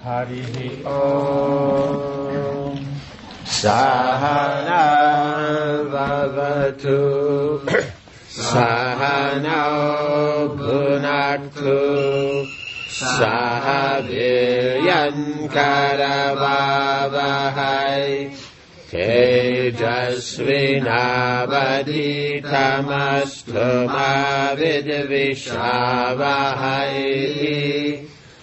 Harihi Om. Sahana Vavatu Sahana Bhunaktu Sahaviryan Karavavahai Tejasvinavaditamastu Mavidvishavahai.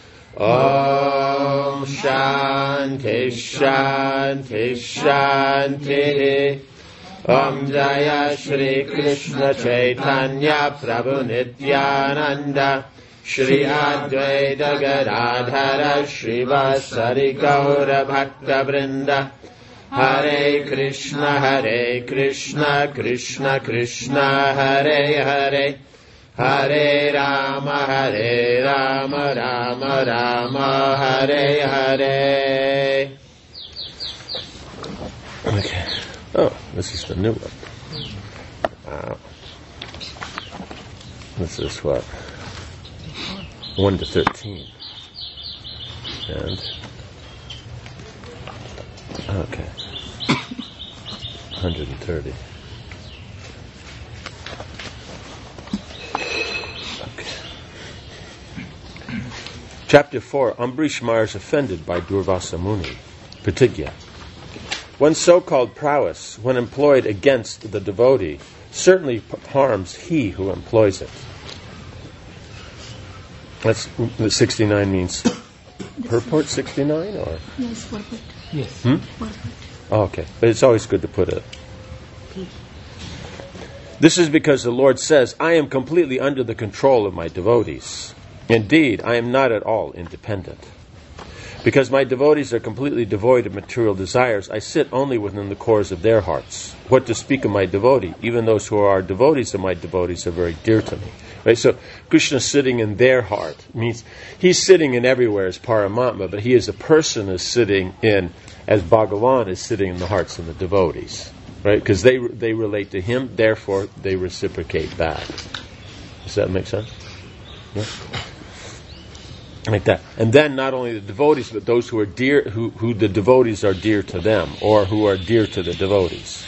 Om Shanti Shanti Shanti. Om Jaya Shri Krishna Chaitanya Prabhu Nityananda Shri Advaita Gadadhara Shri Vasari Gaura Bhakta Vrinda. Hare Krishna Krishna Krishna Hare Hare Hare Rama Rama Rama Hare Hare. Okay. Oh, this is the new one. Wow. This is what? 1 to 13. And okay. 130. Chapter 4, Ambrish Mara is offended by Durvasa Muni. Pratigya. One's so-called prowess, when employed against the devotee, certainly harms he who employs it. That's the 69 means. Purport 69 or? Yes, purport. Yes. Purport. Oh, okay. But it's always good to put it. This is because the Lord says, I am completely under the control of my devotees. Indeed, I am not at all independent. Because my devotees are completely devoid of material desires, I sit only within the cores of their hearts. What to speak of my devotee? Even those who are devotees of my devotees are very dear to me. Right? So Krishna sitting in their heart means he's sitting in everywhere as Paramatma, but he as a person is sitting in, as Bhagavan is sitting in the hearts of the devotees. Right? Because they relate to him, therefore they reciprocate back. Does that make sense? Yeah? Like that. And then not only the devotees, but those who are dear, who the devotees are dear to them, or who are dear to the devotees.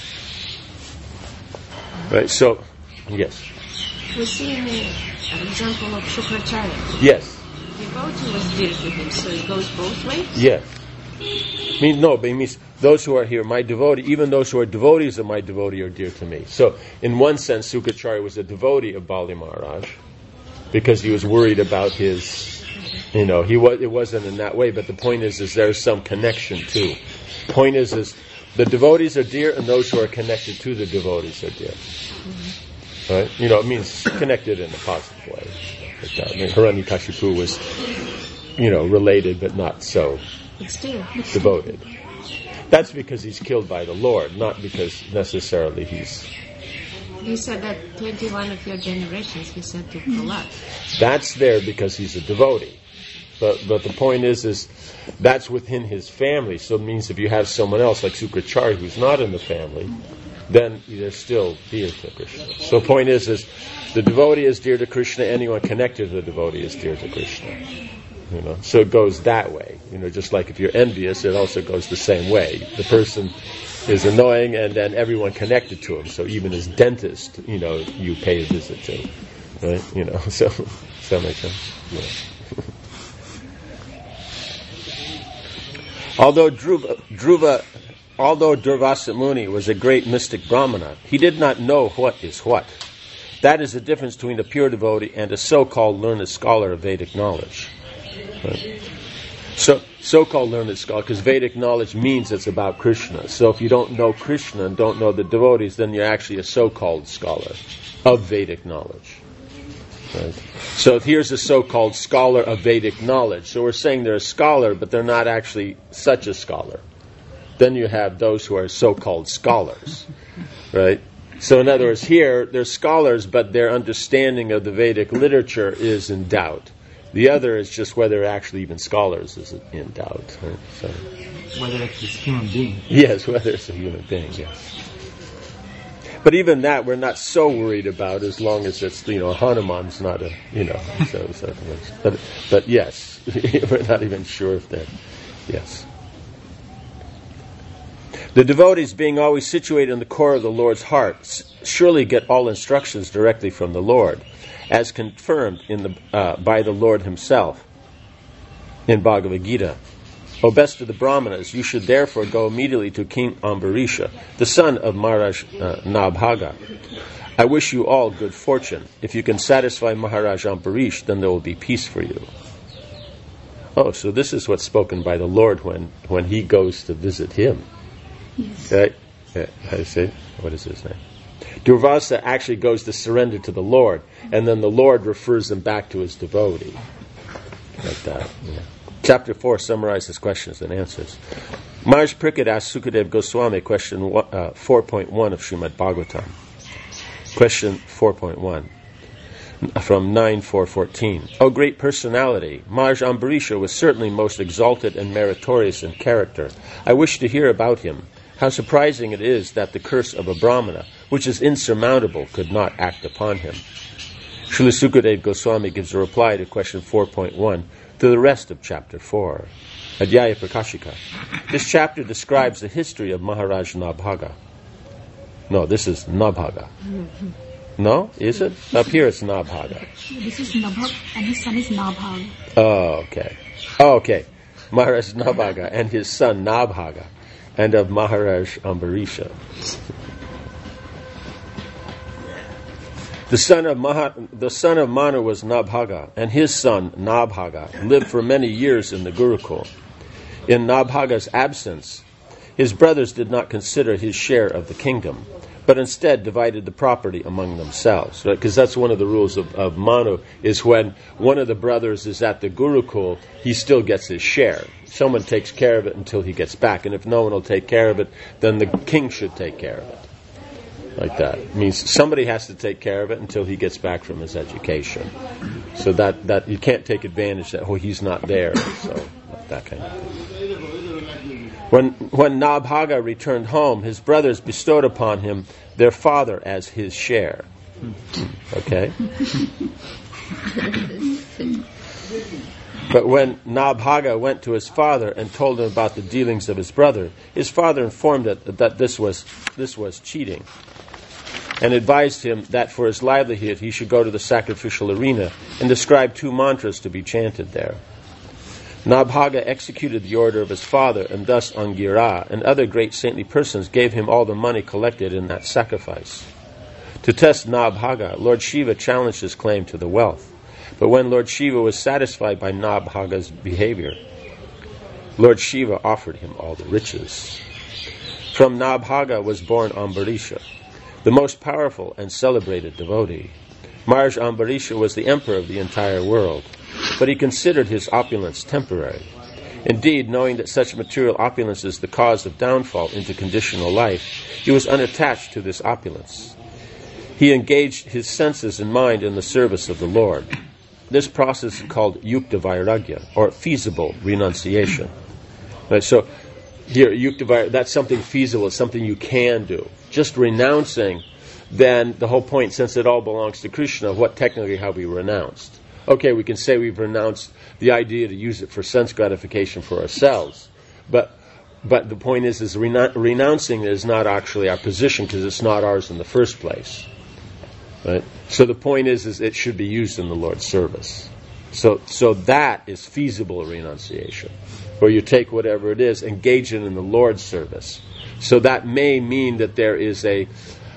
Right? So, yes. We see an example of Shukracharya. Yes. Devotee was dear to him, so it goes both ways? Yes. But it means those who are here, my devotee, even those who are devotees of my devotee are dear to me. So, in one sense, Shukracharya was a devotee of Bali Maharaj, because he was worried about his... it wasn't in that way, but the point is there's some connection too. Point is the devotees are dear, and those who are connected to the devotees are dear. Mm-hmm. Right? It means connected in a positive way. Like that. I mean, Hiranyakashipu was, related, but not so devoted. That's because he's killed by the Lord, not because necessarily he's... You said that 21 of your generations he said to Prahlad. That's there because he's a devotee. But the point is that's within his family. So it means if you have someone else like Shukracharya who's not in the family, then they're still dear to Krishna. So the point is the devotee is dear to Krishna, anyone connected to the devotee is dear to Krishna. So it goes that way. Just like if you're envious, it also goes the same way. The person is annoying, and then everyone connected to him. So even his dentist, you pay a visit to, right? So does that make sense? Yeah. Although Durvasa Muni was a great mystic Brahmana, he did not know what is what. That is the difference between a pure devotee and a so-called learned scholar of Vedic knowledge. Right? So-called learned scholar, because Vedic knowledge means it's about Krishna. So if you don't know Krishna and don't know the devotees, then you're actually a so-called scholar of Vedic knowledge. Right? So here's a so-called scholar of Vedic knowledge. So we're saying they're a scholar, but they're not actually such a scholar. Then you have those who are so-called scholars. Right? So in other words, here, they're scholars, but their understanding of the Vedic literature is in doubt. The other is just whether actually even scholars is in doubt. Right? So, whether it's a human being. Yes, whether it's a human being, yes. But even that we're not so worried about as long as it's, Hanuman's not a, but yes, we're not even sure if that, yes. The devotees, being always situated in the core of the Lord's heart, surely get all instructions directly from the Lord, as confirmed by the Lord himself in Bhagavad Gita. O best of the Brahmanas, you should therefore go immediately to King Ambarisha, the son of Maharaj Nabhaga. I wish you all good fortune. If you can satisfy Maharaj Ambarish, then there will be peace for you. Oh, so this is what's spoken by the Lord when he goes to visit him. Yes. Right? How do you say? What is his name? Durvasa actually goes to surrender to the Lord, and then the Lord refers them back to his devotee. Like that. Yeah. Chapter 4 summarizes questions and answers. Maharaj Parikshit asked Sukadev Goswami question 4.1 of Srimad Bhagavatam. Question 4.1 from 9.4.14. O great personality, Maharaj Ambarisha was certainly most exalted and meritorious in character. I wish to hear about him. How surprising it is that the curse of a Brahmana, which is insurmountable, could not act upon him. Srila Sukadev Goswami gives a reply to question 4.1 to the rest of chapter 4. Adhyaya Prakashika. This chapter describes the history of Maharaj Nabhaga. No, this is Nabhaga. No? Is it? Up here it's Nabhaga. This is Nabhag and his son is Nabhag. Oh, okay. Maharaj Nabhaga and his son Nabhaga, and of Maharaj Ambarisha. The son of Manu was Nabhaga, and his son Nabhaga lived for many years in the Gurukul. In Nabhaga's absence, his brothers did not consider his share of the kingdom, but instead divided the property among themselves. Because that's one of the rules of Manu, is when one of the brothers is at the Gurukul, he still gets his share. Someone takes care of it until he gets back, and if no one will take care of it, then the king should take care of it. Like that. It means somebody has to take care of it until he gets back from his education. So that you can't take advantage that, he's not there. So that kind of thing. When Nabhaga returned home, his brothers bestowed upon him their father as his share. Okay? But when Nabhaga went to his father and told him about the dealings of his brother, his father informed it that this was cheating, and advised him that for his livelihood he should go to the sacrificial arena and describe 2 mantras to be chanted there. Nabhaga executed the order of his father, and thus Angira and other great saintly persons gave him all the money collected in that sacrifice. To test Nabhaga, Lord Shiva challenged his claim to the wealth. But when Lord Shiva was satisfied by Nabhaga's behavior, Lord Shiva offered him all the riches. From Nabhaga was born Ambarisha, the most powerful and celebrated devotee. Maharaj Ambarisha was the emperor of the entire world, but he considered his opulence temporary. Indeed, knowing that such material opulence is the cause of downfall into conditional life, he was unattached to this opulence. He engaged his senses and mind in the service of the Lord. This process is called yukta vairagya, or feasible renunciation. Right, so here, yukta vairagya, that's something feasible, it's something you can do. Just renouncing, then the whole point, since it all belongs to Krishna, what technically have we renounced? Okay, we can say we've renounced the idea to use it for sense gratification for ourselves, but the point is renouncing is not actually our position, because it's not ours in the first place. Right? So the point is it should be used in the Lord's service. So that is feasible renunciation, where you take whatever it is, engage it in the Lord's service. So that may mean that there is a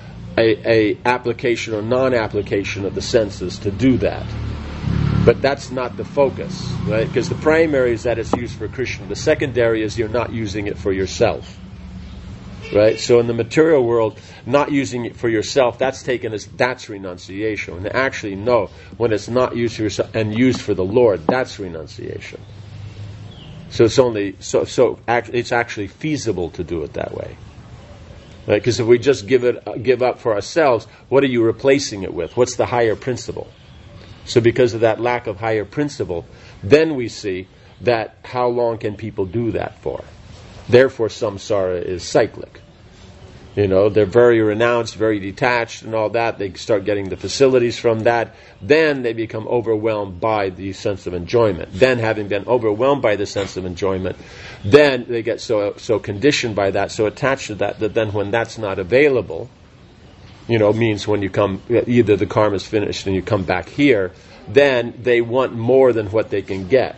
application or non-application of the senses to do that. But that's not the focus, right? Because the primary is that it's used for Krishna. The secondary is you're not using it for yourself. Right? So in the material world, not using it for yourself, that's taken as that's renunciation. And actually, no, when it's not used for yourself and used for the Lord, that's renunciation. So it's only it's actually feasible to do it that way. Right? Because if we just give up for ourselves, what are you replacing it with? What's the higher principle? So because of that lack of higher principle, then we see that how long can people do that for? Therefore, samsara is cyclic. They're very renounced, very detached and all that. They start getting the facilities from that. Then they become overwhelmed by the sense of enjoyment. Then, having been overwhelmed by the sense of enjoyment, then they get so conditioned by that, so attached to that then when that's not available, means when you come, either the karma's finished and you come back here, then they want more than what they can get.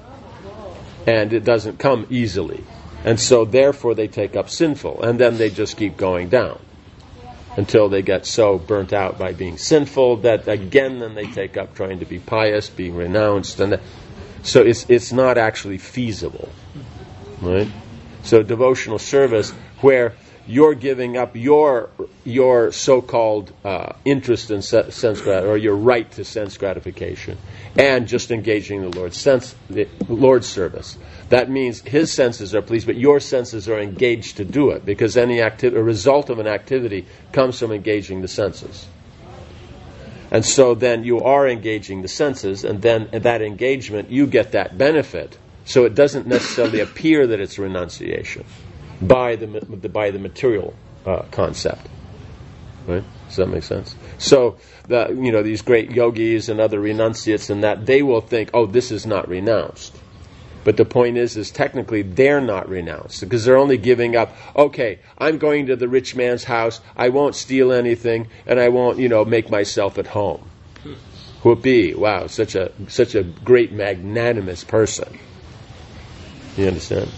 And it doesn't come easily. And so therefore they take up sinful, and then they just keep going down until they get so burnt out by being sinful that again then they take up trying to be pious, being renounced, and so it's not actually feasible, right? So devotional service where you're giving up your so-called interest in sense or your right to sense gratification, and just engaging the Lord's service. That means His senses are pleased, but your senses are engaged to do it, because a result of an activity comes from engaging the senses. And so then you are engaging the senses, and then in that engagement you get that benefit. So it doesn't necessarily appear that it's renunciation by the material concept. Right? Does that make sense? So these great yogis and other renunciates and that, they will think, oh, this is not renounced. But the point is technically they're not renounced, because they're only giving up, okay, I'm going to the rich man's house, I won't steal anything, and I won't, make myself at home. Whoopee, wow, such a great magnanimous person. You understand?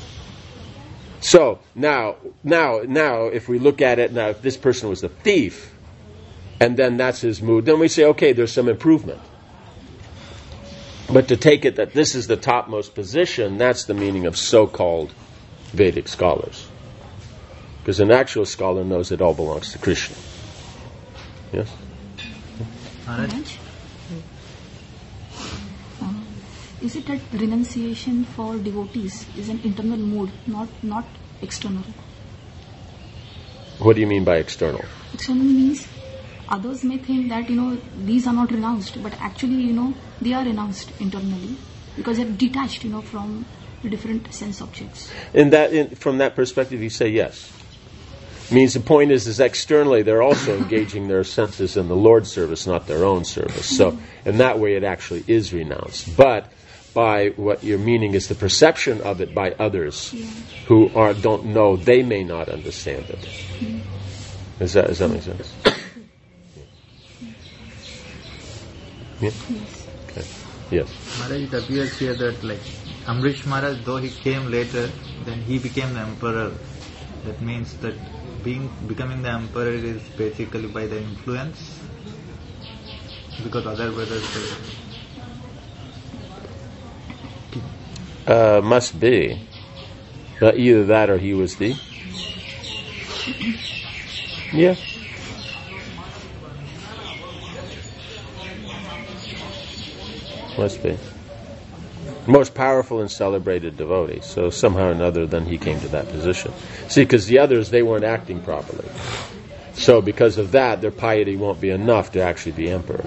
So, now, if we look at it, now, if this person was a thief, and then that's his mood, then we say, okay, there's some improvement. But to take it that this is the topmost position, that's the meaning of so-called Vedic scholars. Because an actual scholar knows it all belongs to Krishna. Yes? Maharaj? Is it that renunciation for devotees is an internal mood, not external? What do you mean by external? External means others may think that, these are not renounced, but actually, they are renounced internally because they're detached, from the different sense objects. From that perspective, you say yes. Means the point is externally they're also engaging their senses in the Lord's service, not their own service. So in that way, it actually is renounced. But by what you're meaning is the perception of it by others who don't know, they may not understand it. Does that make sense? Yeah? Okay. Yes. Maharaj, it appears here that Amrish Maharaj, though he came later, then he became the emperor. That means that becoming the emperor is basically by the influence, because other brothers must be. Either that or he was the... Yeah. Must be. Most powerful and celebrated devotee. So somehow or another then he came to that position. See, because the others, they weren't acting properly. So because of that, their piety won't be enough to actually be emperor.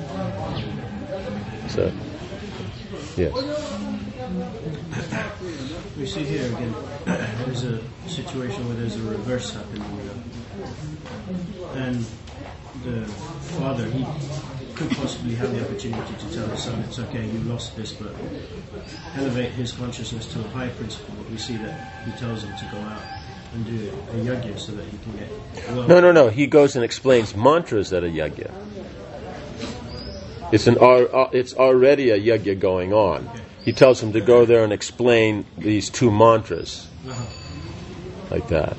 So, yes. We see here again, there's a situation where there's a reverse happening. And the father, he could possibly have the opportunity to tell his son, it's okay, you lost this, but elevate his consciousness to a high principle. We see that he tells him to go out and do a yajna so that he can get wealth. No. He goes and explains mantras at a yajna. It's already a yajna going on. Okay. He tells him to go there and explain these two mantras, like that.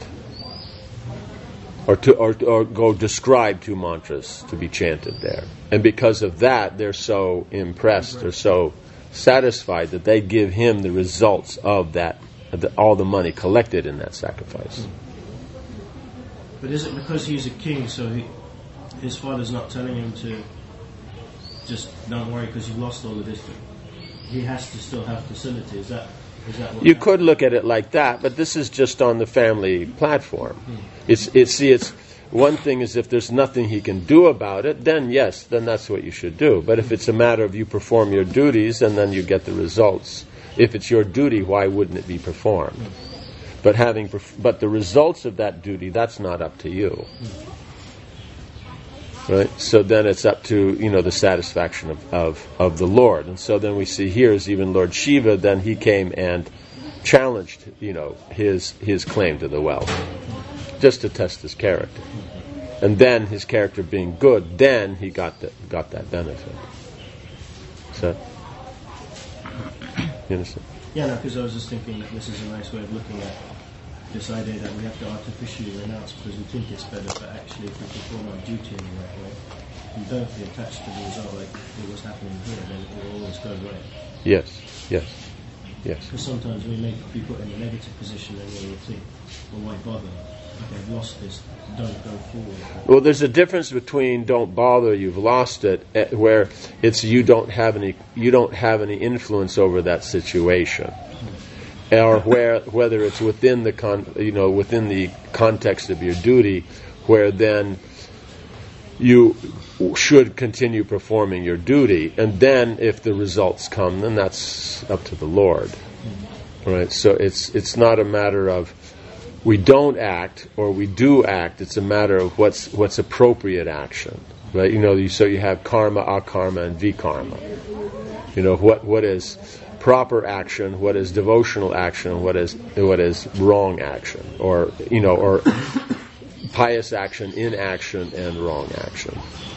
Or go describe two mantras to be chanted there. And because of that, they're so impressed, they're so satisfied that they give him the results of that, all the money collected in that sacrifice. But is it because he's a king, so his father's not telling him to just don't worry because you've lost all of this? He has to still have facility. Is that what you could look at it like that, but this is just on the family platform. It's one thing is if there's nothing he can do about it, then yes, then that's what you should do. But if it's a matter of you perform your duties and then you get the results, if it's your duty, why wouldn't it be performed? But but the results of that duty, that's not up to you. Right? So then it's up to, the satisfaction of the Lord. And so then we see here is even Lord Shiva, then he came and challenged, his claim to the well, just to test his character. And then his character being good, then he got that benefit. So, you understand? Yeah, no, because I was just thinking that this is a nice way of looking at this idea that we have to artificially renounce because we think it's better, but actually if we perform our duty in the right way, and don't be attached to the result like it was happening here, then it will always go right. Yes. Because sometimes we may be put in a negative position and we will think, well, why bother? Okay, I've lost this, don't go forward. Well, there's a difference between don't bother, you've lost it, where it's you don't have any influence over that situation, or whether it's within the within the context of your duty, where then you should continue performing your duty, and then if the results come, then that's up to the Lord. Right? So it's not a matter of we don't act or we do act. It's a matter of what's appropriate action, right? So you have karma, akarma, and vikarma. What is proper action, what is devotional action, what is wrong action, or pious action, inaction, and wrong action.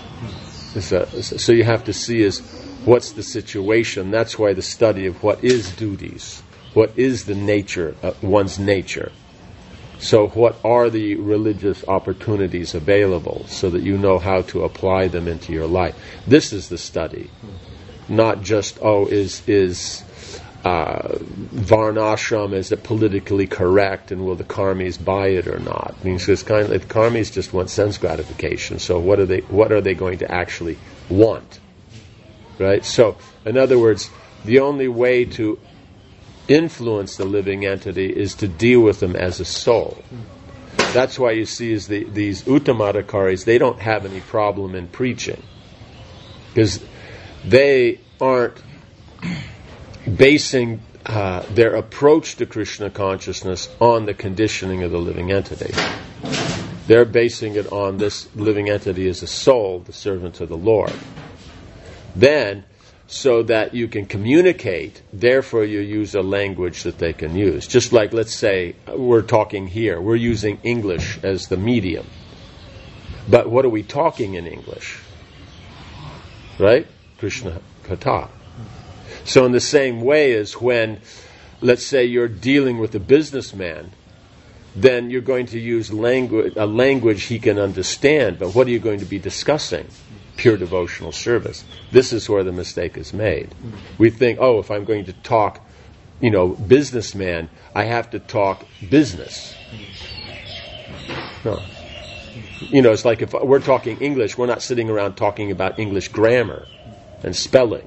So you have to see what's the situation. That's why the study of what is duties, what is the nature of one's nature. So what are the religious opportunities available so that you know how to apply them into your life? This is the study. Not just, is varnashram, is it politically correct and will the karmis buy it or not? I mean, so it's kind of like karmis just want sense gratification. So what are they going to actually want? Right? So, in other words, the only way to influence the living entity is to deal with them as a soul. That's why you see these Uttamadhikaris, they don't have any problem in preaching, because they aren't basing their approach to Krishna consciousness on the conditioning of the living entity. They're basing it on this living entity as a soul, the servant of the Lord. Then, so that you can communicate, therefore you use a language that they can use. Just like, let's say, we're talking here, we're using English as the medium. But what are we talking in English? Right? Krishna Katha. So in the same way as when, let's say, you're dealing with a businessman, then you're going to use a language he can understand, but what are you going to be discussing? Pure devotional service. This is where the mistake is made. We think, if I'm going to talk, businessman, I have to talk business. No. It's like if we're talking English, we're not sitting around talking about English grammar and spelling.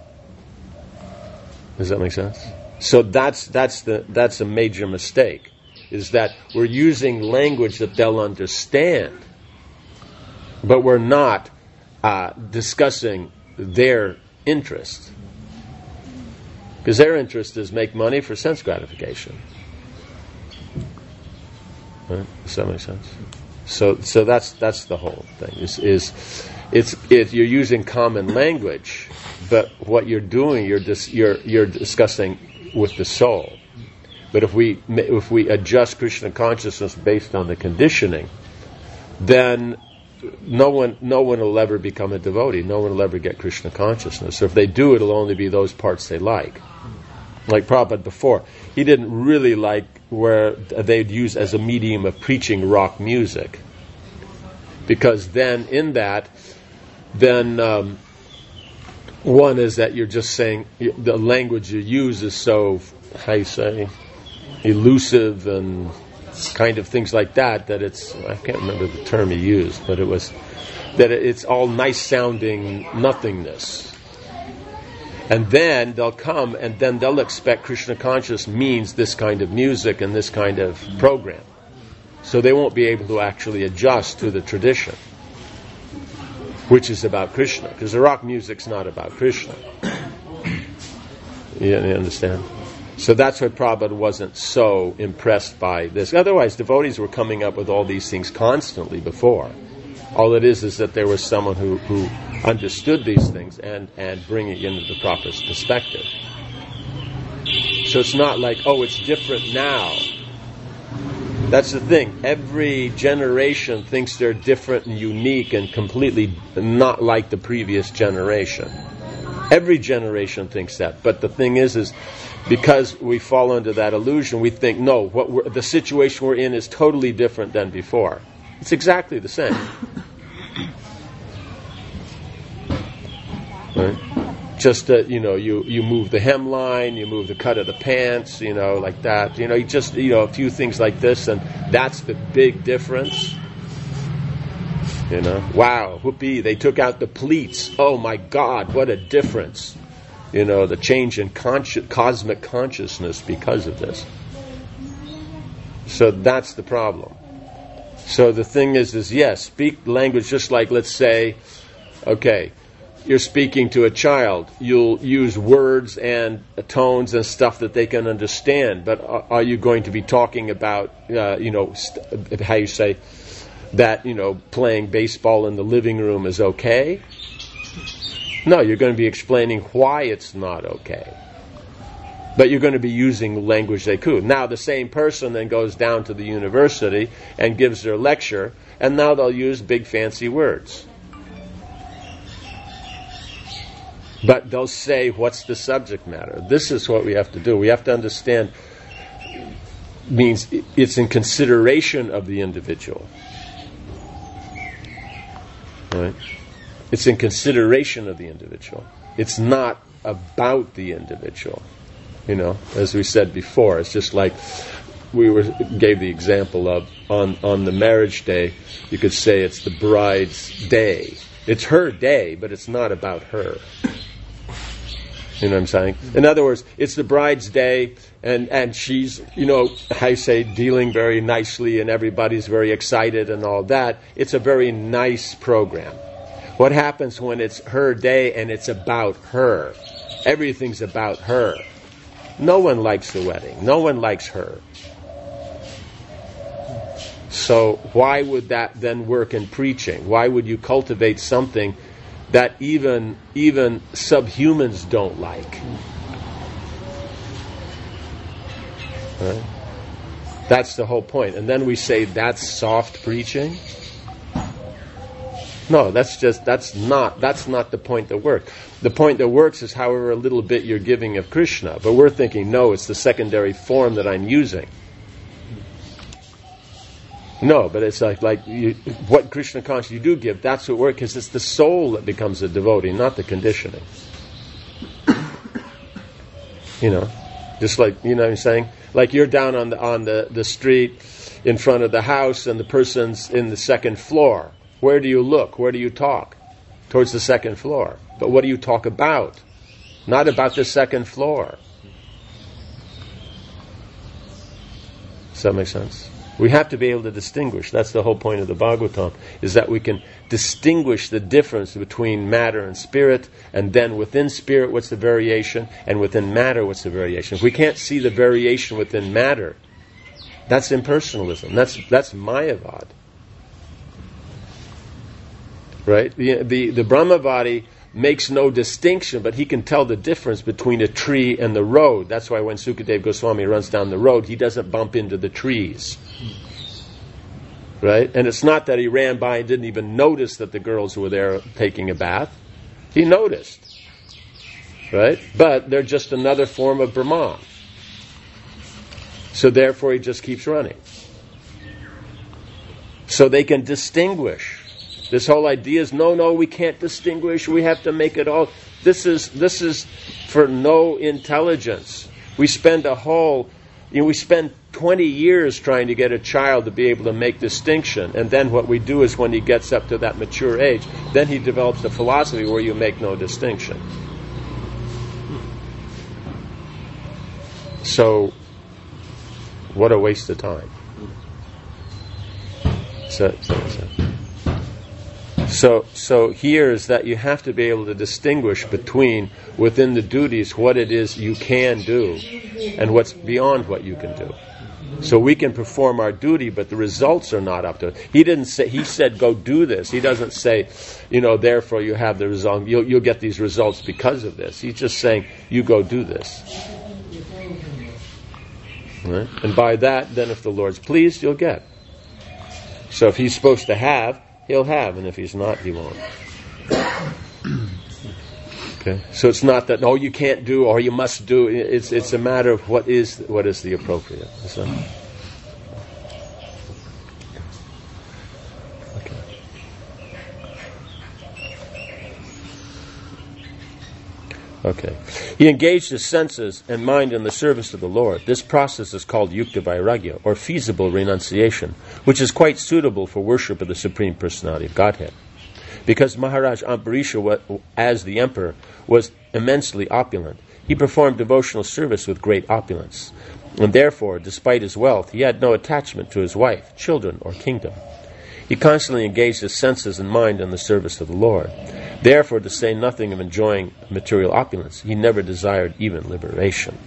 Does that make sense? So that's a major mistake, is that we're using language that they'll understand, but we're not discussing their interest. Because their interest is make money for sense gratification. Right? Does that make sense? So that's the whole thing. You're using common language, but what you're doing, you're discussing with the soul. But if we adjust Krishna consciousness based on the conditioning, then no one will ever become a devotee. No one will ever get Krishna consciousness. So if they do, it'll only be those parts they like. Like Prabhupada before, he didn't really like where they'd use as a medium of preaching rock music, because then in that, one is that you're just saying the language you use is so, how you say, elusive and kind of things like that it's, I can't remember the term he used, but it was that it's all nice sounding nothingness. And then they'll come and then they'll expect Krishna conscious means this kind of music and this kind of program. So they won't be able to actually adjust to the tradition, which is about Krishna, because the rock music's not about Krishna. You understand? So that's why Prabhupada wasn't so impressed by this. Otherwise, devotees were coming up with all these things constantly before. All it is that there was someone who understood these things and bringing it into the proper perspective. So it's not like, oh, it's different now. That's the thing. Every generation thinks they're different and unique and completely not like the previous generation. Every generation thinks that. But the thing is because we fall under that illusion, we think, no, the situation we're in is totally different than before. It's exactly the same. Right? Just that, you move the hemline, you move the cut of the pants, like that. Just a few things like this, and that's the big difference. Wow, whoopee, they took out the pleats. Oh my God, what a difference. The change in cosmic consciousness because of this. So that's the problem. So the thing is yes, speak language just like, let's say, okay, you're speaking to a child. You'll use words and tones and stuff that they can understand. But are you going to be talking about, how you say that, playing baseball in the living room is okay? No, you're going to be explaining why it's not okay. But you're going to be using language they could. Now the same person then goes down to the university and gives their lecture, and now they'll use big fancy words. But they'll say, what's the subject matter? This is what we have to do. We have to understand, means it's in consideration of the individual. Right? It's in consideration of the individual. It's not about the individual. As we said before, it's just like gave the example of on the marriage day, you could say it's the bride's day. It's her day, but it's not about her. You know what I'm saying? In other words, it's the bride's day, and she's, how you say, dealing very nicely, and everybody's very excited and all that. It's a very nice program. What happens when it's her day and it's about her? Everything's about her. No one likes the wedding. No one likes her. So why would that then work in preaching? Why would you cultivate something that even subhumans don't like? Right? That's the whole point. And then we say that's soft preaching. No, that's not the point that works. The point that works is however a little bit you're giving of Krishna. But we're thinking, no, it's the secondary form that I'm using. No, but it's like what Krishna consciousness you do give, that's what works, because it's the soul that becomes a devotee, not the conditioning. Just like, what I'm saying? Like you're down on the street in front of the house and the person's in the second floor. Where do you look? Where do you talk? Towards the second floor. But what do you talk about? Not about the second floor. Does that make sense? We have to be able to distinguish. That's the whole point of the Bhagavatam, is that we can distinguish the difference between matter and spirit, and then within spirit, what's the variation, and within matter, what's the variation. If we can't see the variation within matter, that's impersonalism. That's Mayavad. Right? The Brahmavadi makes no distinction, but he can tell the difference between a tree and the road. That's why when Sukadeva Goswami runs down the road, he doesn't bump into the trees. Right? And it's not that he ran by and didn't even notice that the girls were there taking a bath. He noticed. Right? But they're just another form of Brahman. So therefore he just keeps running. So they can distinguish. This whole idea is, no, we can't distinguish. We have to make it all. This is for no intelligence. We spend we spend 20 years trying to get a child to be able to make distinction. And then what we do is when he gets up to that mature age, then he develops a philosophy where you make no distinction. So, what a waste of time. So. So here is that you have to be able to distinguish between, within the duties, what it is you can do and what's beyond what you can do. So we can perform our duty, but the results are not up to it. He said, go do this. He doesn't say, therefore you have the result. You'll get these results because of this. He's just saying, you go do this. Right? And by that, then if the Lord's pleased, you'll get. So if he's supposed to have, he'll have, and if he's not, he won't. Okay. So it's not that you can't do or you must do. It's a matter of what is the appropriate. So, okay. Okay. He engaged his senses and mind in the service of the Lord. This process is called yukta vairagya, or feasible renunciation, which is quite suitable for worship of the Supreme Personality of Godhead. Because Maharaj Ambarisha, as the emperor, was immensely opulent, he performed devotional service with great opulence. And therefore, despite his wealth, he had no attachment to his wife, children, or kingdom. He constantly engaged his senses and mind in the service of the Lord. Therefore, to say nothing of enjoying material opulence, he never desired even liberation.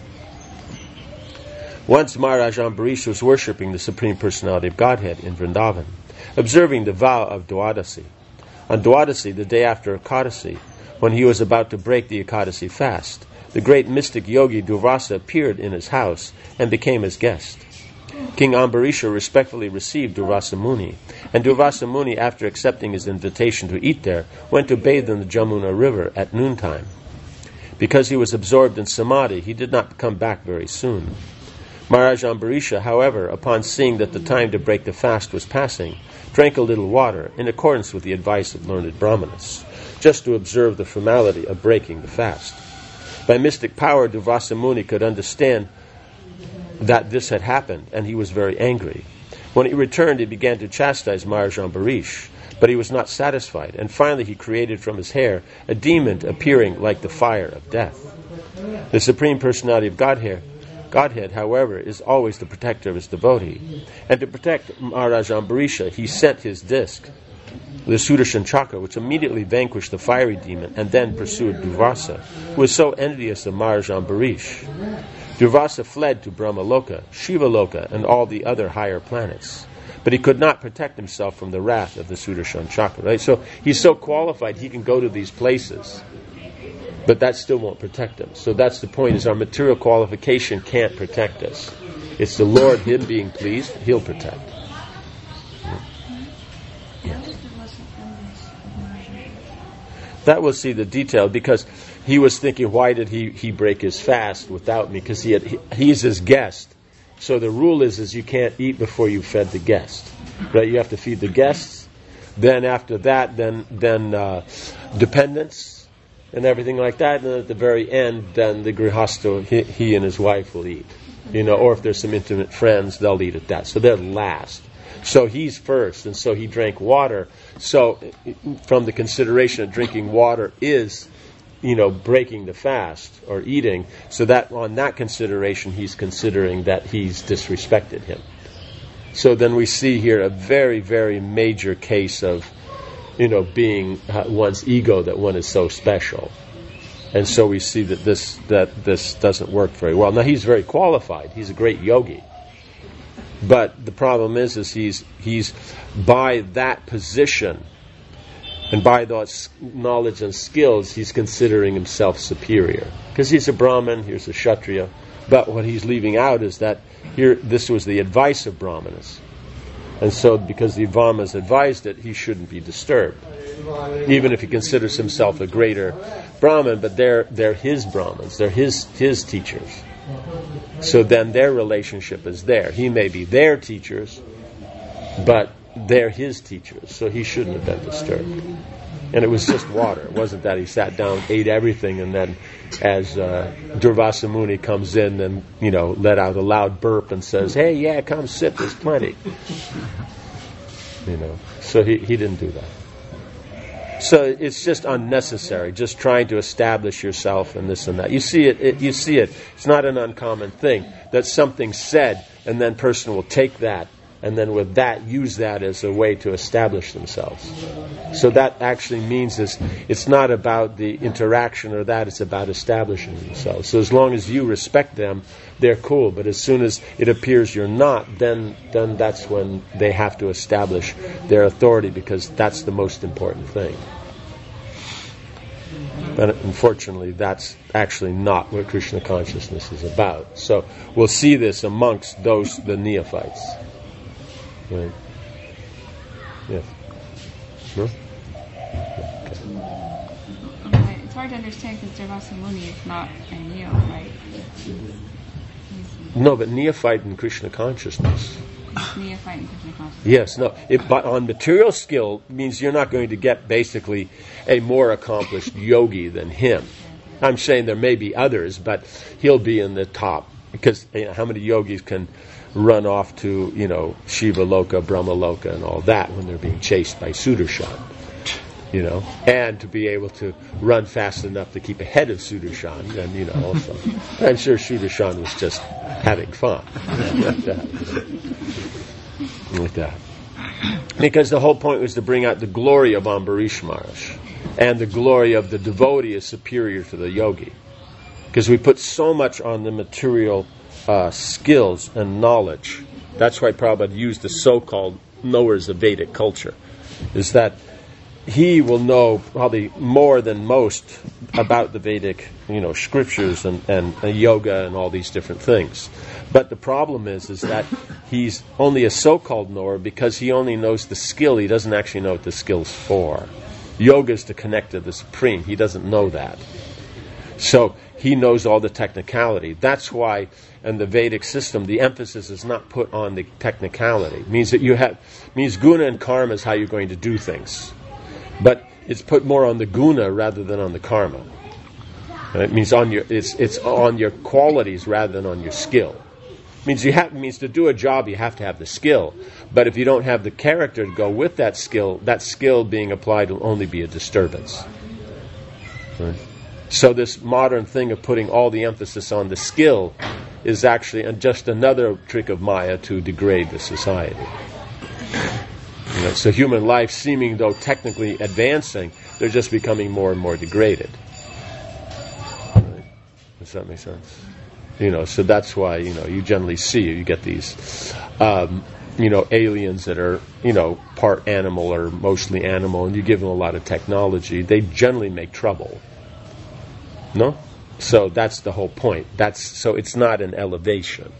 Once Maharaj Ambarisha was worshipping the Supreme Personality of Godhead in Vrindavan, observing the vow of Dwadasi. On Dwadasi, the day after Ekadasi, when he was about to break the Ekadasi fast, the great mystic yogi Durvasa appeared in his house and became his guest. King Ambarisha respectfully received Durvasa Muni, and Durvasa Muni, after accepting his invitation to eat there, went to bathe in the Jamuna river at noontime. Because he was absorbed in samadhi, he did not come back very soon. Maharaj Ambarisha, however, upon seeing that the time to break the fast was passing, drank a little water, in accordance with the advice of learned brahmanas, just to observe the formality of breaking the fast. By mystic power, Durvasa Muni could understand that this had happened, and he was very angry. When he returned, he began to chastise Maharaj Ambarish, but he was not satisfied, and finally he created from his hair a demon appearing like the fire of death. The Supreme Personality of Godhead, however, is always the protector of his devotee. And to protect Maharaj Ambarisha, he sent his disc, the Sudarshan Chakra, which immediately vanquished the fiery demon and then pursued Durvasa, who was so envious of Maharaj Ambarish. Durvasa fled to Brahmaloka, Shivaloka, and all the other higher planets. But he could not protect himself from the wrath of the Sudarshan Chakra. Right? So he's so qualified, he can go to these places. But that still won't protect him. So that's the point, is our material qualification can't protect us. It's the Lord, him being pleased, he'll protect. That we'll see the detail, because he was thinking, why did he break his fast without me? Because he's his guest. So the rule is you can't eat before you've fed the guest. Right? You have to feed the guests. Then after that, then dependents and everything like that. And then at the very end, then the grihastha, he and his wife will eat. Or if there's some intimate friends, they'll eat at that. So they're last. So he's first, and so he drank water. So from the consideration of drinking water is, breaking the fast or eating, so that on that consideration he's considering that he's disrespected him. So then we see here a very, very major case of, being one's ego, that one is so special. And so we see that this doesn't work very well. Now he's very qualified. He's a great yogi. But the problem is he's by that position and by those knowledge and skills, he's considering himself superior. Because he's a Brahmin, here's a Kshatriya. But what he's leaving out is that this was the advice of Brahmanas. And so because the Brahmanas advised it, he shouldn't be disturbed. Even if he considers himself a greater Brahmin, but they're his Brahmins, they're his teachers. So then their relationship is there. He may be their teachers, but they're his teachers, so he shouldn't have been disturbed. And it was just water. It wasn't that he sat down, ate everything, and then as Durvasa Muni comes in and, let out a loud burp and says, hey, yeah, come sit, there's plenty. So he didn't do that. So it's just unnecessary, just trying to establish yourself and this and that. You see it. It's not an uncommon thing that something's said, and then person will take that and then with that, use that as a way to establish themselves. So that actually means it's not about the interaction or that, it's about establishing themselves. So as long as you respect them, they're cool. But as soon as it appears you're not, then that's when they have to establish their authority, because that's the most important thing. But unfortunately, that's actually not what Krishna consciousness is about. So we'll see this amongst the neophytes. Right? Yes. No? Okay. It's hard to understand because Durvasa Muni is not a neophyte. No, but neophyte in Krishna consciousness. Neophyte in Krishna consciousness. Yes, no. But on material skill means you're not going to get basically a more accomplished yogi than him. I'm saying there may be others, but he'll be in the top, because how many yogis can run off to Shiva Loka, Brahma Loka, and all that when they're being chased by Sudarshan, and to be able to run fast enough to keep ahead of Sudarshan, and also, I'm sure Sudarshan was just having fun like that. Because the whole point was to bring out the glory of Ambarish Maharaj, and the glory of the devotee is superior to the yogi, because we put so much on the material skills and knowledge. That's why Prabhupada used the so-called knowers of Vedic culture, is that he will know probably more than most about the Vedic, scriptures and yoga and all these different things. But the problem is that he's only a so-called knower because he only knows the skill. He doesn't actually know what the skill's for. Yoga is to connect to the Supreme. He doesn't know that. So he knows all the technicality. That's why in the Vedic system, the emphasis is not put on the technicality. It means that means guna and karma is how you're going to do things. But it's put more on the guna rather than on the karma. And it means it's on your qualities rather than on your skill. It means to do a job you have to have the skill. But if you don't have the character to go with that skill being applied will only be a disturbance. Right? So this modern thing of putting all the emphasis on the skill is actually just another trick of Maya to degrade the society. So human life, seeming though technically advancing, they're just becoming more and more degraded. Right? Does that make sense? So that's why, you generally see, you get these, aliens that are, part animal or mostly animal, and you give them a lot of technology, they generally make trouble. No? So that's the whole point. So it's not an elevation.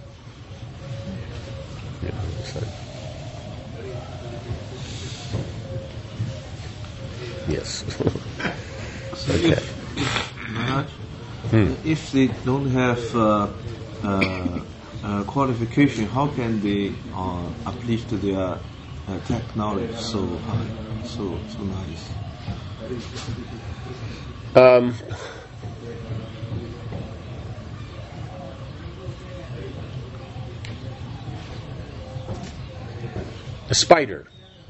Yes. Okay. Maharaj, if they don't have qualification, how can they uplift their technology so high, so nice? A spider.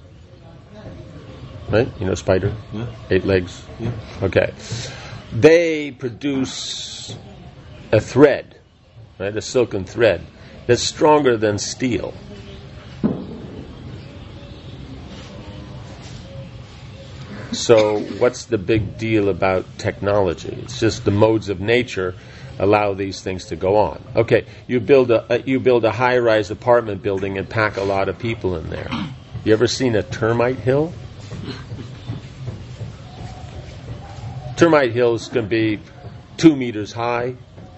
Right? Spider? Yeah. 8 legs? Yeah. Okay. They produce a thread, right? A silken thread that's stronger than steel. So what's the big deal about technology? It's just the modes of nature allow these things to go on. Okay, you build a high-rise apartment building and pack a lot of people in there. You ever seen a termite hill? Termite hills can be 2 meters high,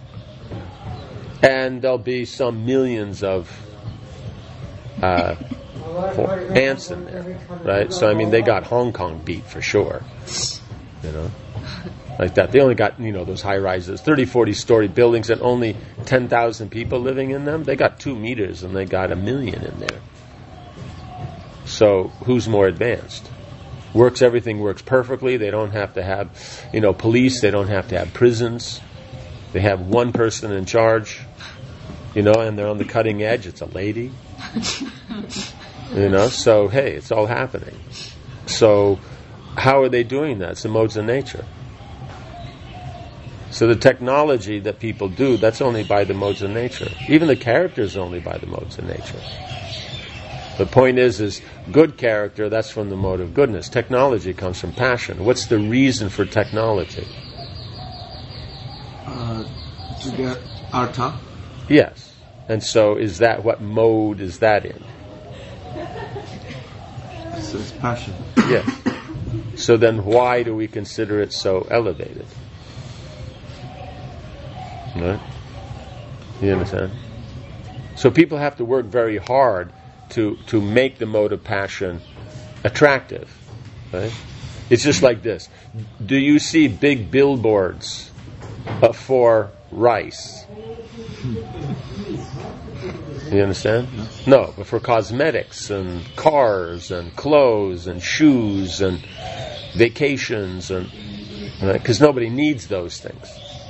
and there'll be some millions of ants in there, right? So they got Hong Kong beat for sure, like that. They only got those high rises, 30, 40-story buildings, and only 10,000 people living in them. They got 2 meters, and they got 1 million in there. So who's more advanced? Everything works perfectly. They don't have to have, police. They don't have to have prisons. They have one person in charge, and they're on the cutting edge. It's a lady, So, hey, it's all happening. So how are they doing that? It's the modes of nature. So the technology that people do, that's only by the modes of nature. Even the characters are only by the modes of nature. The point is good character, that's from the mode of goodness. Technology comes from passion. What's the reason for technology? To get artha. Yes. And so is that, what mode is that in? It's passion. Yes. So then why do we consider it so elevated? Right? You understand? So people have to work very hard to make the mode of passion attractive. Right? It's just like this. Do you see big billboards for rice? You understand? No, but for cosmetics and cars and clothes and shoes and vacations, and because nobody needs those things.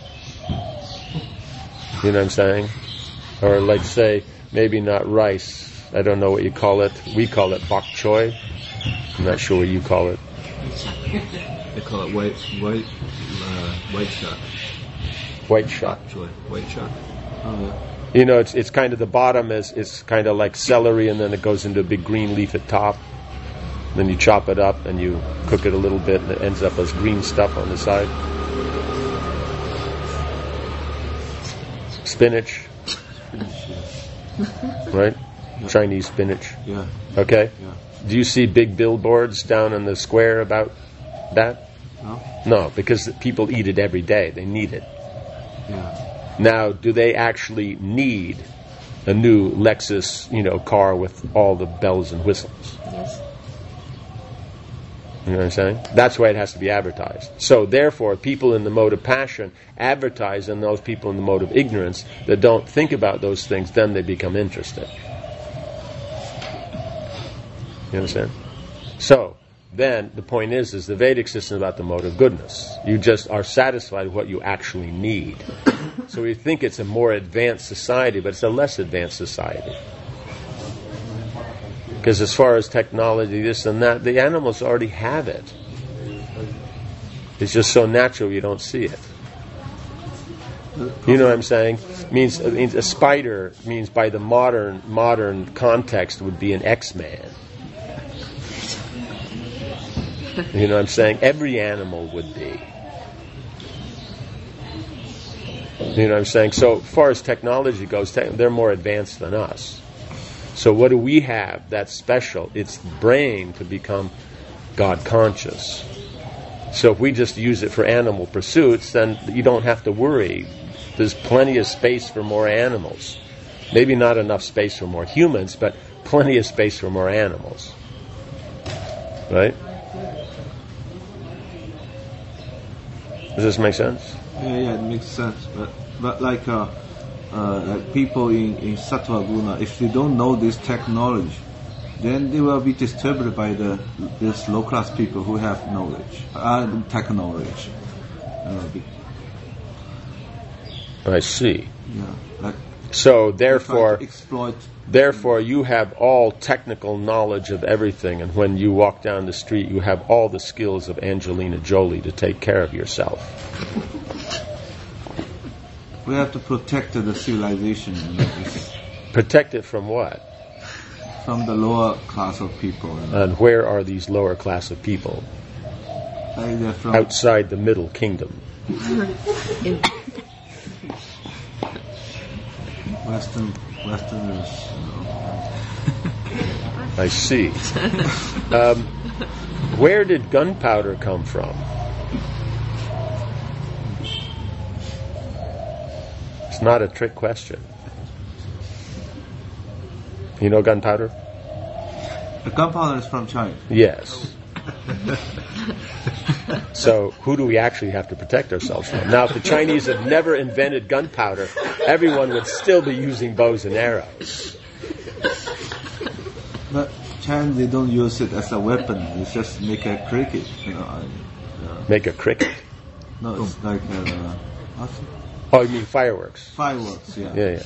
You know what I'm saying? Or like say, maybe not rice. I don't know what you call it. We call it bok choy. I'm not sure what you call it. They call it white shot. White shot. White shot. Oh, yeah. You know, it's kind of the bottom is kind of like celery, and then it goes into a big green leaf at top. Then you chop it up and you cook it a little bit, and it ends up as green stuff on the side. Spinach. Right? Chinese spinach. Yeah. Okay? Yeah. Do you see big billboards down in the square about that? No? No, because people eat it every day. They need it. Yeah. Now, do they actually need a new Lexus, car with all the bells and whistles? Yes. You know what I'm saying? That's why it has to be advertised. So, therefore, people in the mode of passion advertise, and those people in the mode of ignorance that don't think about those things, then they become interested. You understand? So, then the point is the Vedic system is about the mode of goodness. You just are satisfied with what you actually need. So we think it's a more advanced society, but it's a less advanced society. Because as far as technology, this and that, the animals already have it. It's just so natural you don't see it. You know what I'm saying? It means a spider means by the modern context would be an X-Man. You know what I'm saying? Every animal would be. You know what I'm saying? So as far as technology goes, they're more advanced than us. So what do we have that's special? It's the brain to become God conscious. So if we just use it for animal pursuits, then you don't have to worry. There's plenty of space for more animals. Maybe not enough space for more humans, but plenty of space for more animals. Right? Does this make sense? Yeah, it makes sense. But like people in Sattva Guna, if they don't know this technology, then they will be disturbed by these low class people who have knowledge, technology. I see. Yeah, like so therefore, exploit. Therefore, you have all technical knowledge of everything, and when you walk down the street, you have all the skills of Angelina Jolie to take care of yourself. We have to protect the civilization and everything. Protect it from what? From the lower class of people. And where are these lower class of people? They're from outside the Middle Kingdom. Westerners. I see. Where did gunpowder come from? It's not a trick question. You know gunpowder? The gunpowder is from China. Yes. So who do we actually have to protect ourselves from? Now, if the Chinese had never invented gunpowder, everyone would still be using bows and arrows. But China, they don't use it as a weapon. They just make a cricket. Make a cricket? No, it's like oh, you mean fireworks? Fireworks, yeah. Yeah.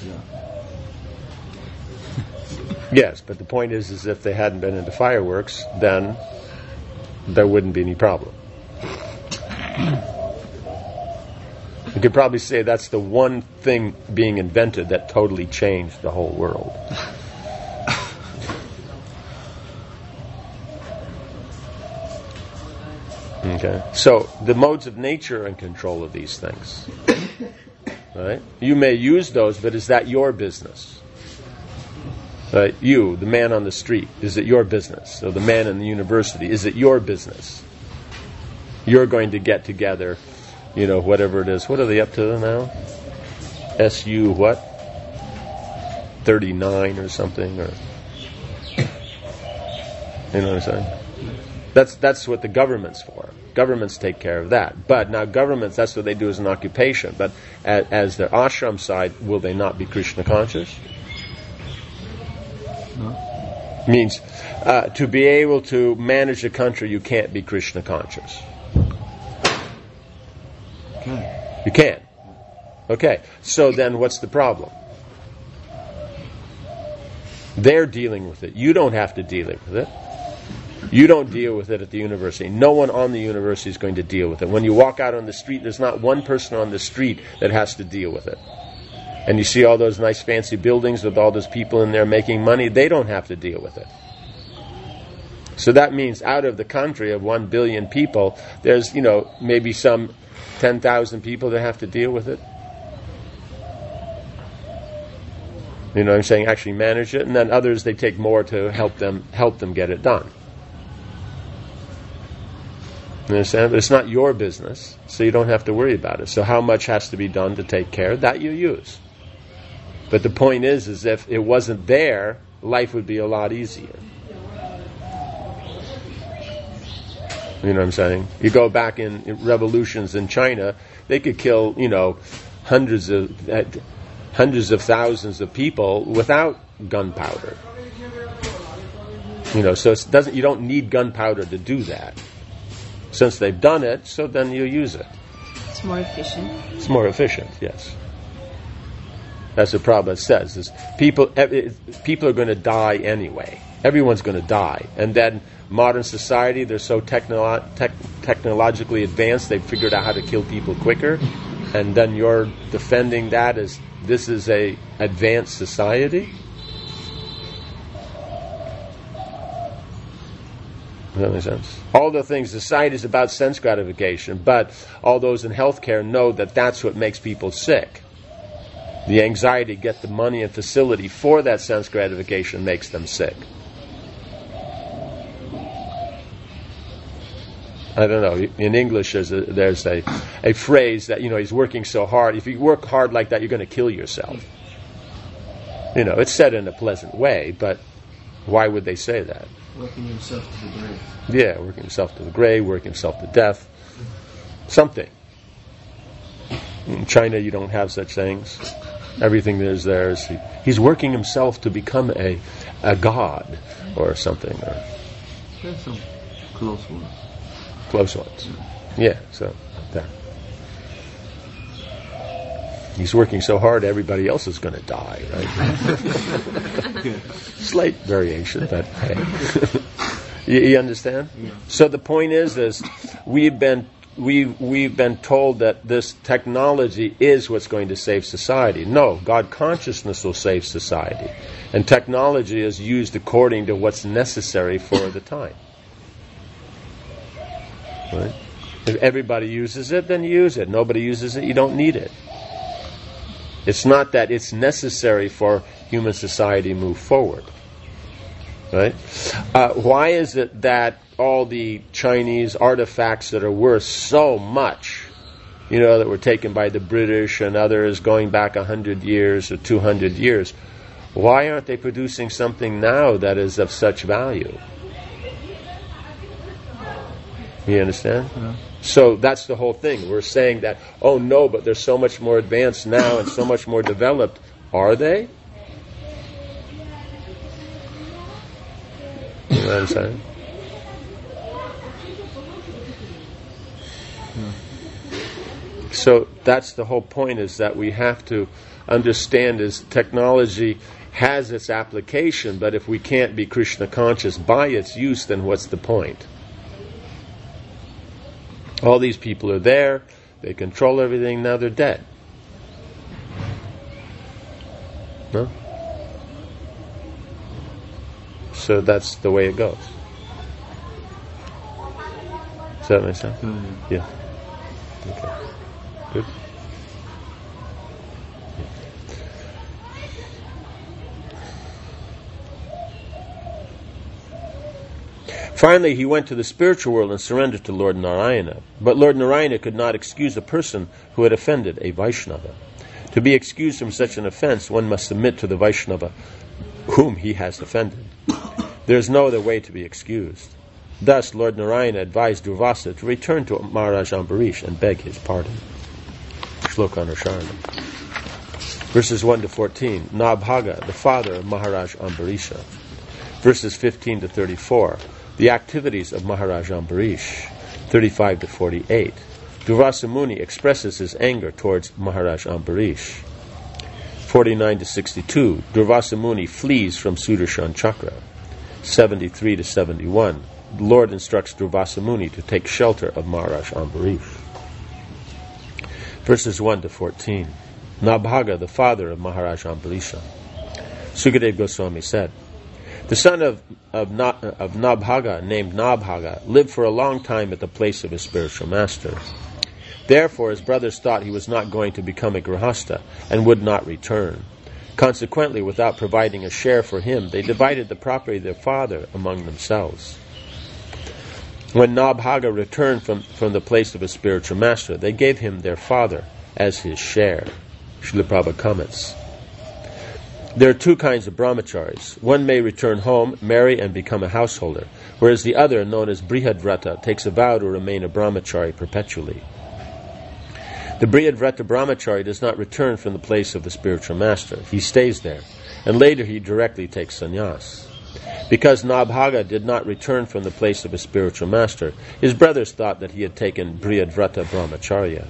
Yes, but the point is if they hadn't been into fireworks, then there wouldn't be any problem. You could probably say that's the one thing being invented that totally changed the whole world. Okay? So the modes of nature are in control of these things. Right? You may use those, but is that your business? Right? You, the man on the street, is it your business? So the man in the university, is it your business? You're going to get together, whatever it is. What are they up to now? SU what? 39 or something, or you know what I'm saying? That's what the government's for. Governments take care of that. But now governments, that's what they do as an occupation. But as their ashram side, will they not be Krishna conscious? No. Means to be able to manage a country, you can't be Krishna conscious. Okay. You can't. Okay. So then what's the problem? They're dealing with it. You don't have to deal with it. You don't deal with it at the university. No one on the university is going to deal with it. When you walk out on the street, there's not one person on the street that has to deal with it. And you see all those nice fancy buildings with all those people in there making money, they don't have to deal with it. So that means out of the country of 1 billion people, there's, maybe some 10,000 people that have to deal with it. You know what I'm saying? Actually manage it, and then others, they take more to help them get it done. You understand? But it's not your business, so you don't have to worry about it. So how much has to be done to take care? That you use. But the point is if it wasn't there, life would be a lot easier. You know what I'm saying? You go back in revolutions in China, they could kill, hundreds of thousands of people without gunpowder. So you don't need gunpowder to do that. Since they've done it, so then you use it. It's more efficient. It's more efficient, yes. That's what Prabhupada says, is people are going to die anyway. Everyone's going to die. And then modern society, they're so technologically advanced, they've figured out how to kill people quicker. And then you're defending that as this is a advanced society? Does that make sense? All the things, society is about sense gratification, but all those in healthcare know that that's what makes people sick. The anxiety to get the money and facility for that sense gratification makes them sick. I don't know. In English, there's a phrase that, he's working so hard. If you work hard like that, you're going to kill yourself. It's said in a pleasant way, but why would they say that? Working himself to the grave. Yeah, working himself to the grave, working himself to death. Something. In China, you don't have such things. Everything that is there is he's working himself to become a god or something. There's some close ones. Close ones. Yeah, so that. He's working so hard, everybody else is going to die, right? Slight variation, but hey. You understand? Yeah. So the point is we've been told that this technology is what's going to save society. No, God consciousness will save society. And technology is used according to what's necessary for the time. Right? If everybody uses it, then use it. Nobody uses it, you don't need it. It's not that it's necessary for human society to move forward. Right? Why is it that all the Chinese artifacts that are worth so much, that were taken by the British and others going back 100 years or 200 years, why aren't they producing something now that is of such value? You understand? Yeah. So that's the whole thing. We're saying that, oh no, but they're so much more advanced now and so much more developed. Are they? You know what I'm saying? Yeah. So that's the whole point, is that we have to understand is technology has its application, but if we can't be Krishna conscious by its use, then what's the point? All these people are there, they control everything, now they're dead. No? So that's the way it goes. Does that make sense? Yeah. Okay. Good. Finally, he went to the spiritual world and surrendered to Lord Narayana. But Lord Narayana could not excuse a person who had offended a Vaishnava. To be excused from such an offense, one must submit to the Vaishnava whom he has offended. There is no other way to be excused. Thus, Lord Narayana advised Durvasa to return to Maharaj Ambarish and beg his pardon. Shloka Anusharana. Verses 1 to 14. Nabhaga, the father of Maharaj Ambarisha. Verses 15 to 34. The activities of Maharaj Ambarish. 35 to 48. Durvasa Muni expresses his anger towards Maharaj Ambarish. 49 to 62. Durvasa Muni flees from Sudarshan Chakra. 73 to 71. The Lord instructs Durvasa Muni to take shelter of Maharaj Ambarish. Verses 1 to 14. Nabhaga, the father of Maharaj Ambarisha. Sukadeva Goswami said, the son of Nabhaga, named Nabhaga, lived for a long time at the place of his spiritual master. Therefore, his brothers thought he was not going to become a grihasta and would not return. Consequently, without providing a share for him, they divided the property of their father among themselves. When Nabhaga returned from the place of his spiritual master, they gave him their father as his share. Srila Prabhupada comments. There are two kinds of brahmacharis. One may return home, marry, and become a householder, whereas the other, known as Brihadvrata, takes a vow to remain a brahmachari perpetually. The Brihadvrata brahmachari does not return from the place of the spiritual master. He stays there, and later he directly takes sannyas. Because Nabhaga did not return from the place of his spiritual master, his brothers thought that he had taken Brihadvrata brahmacharya.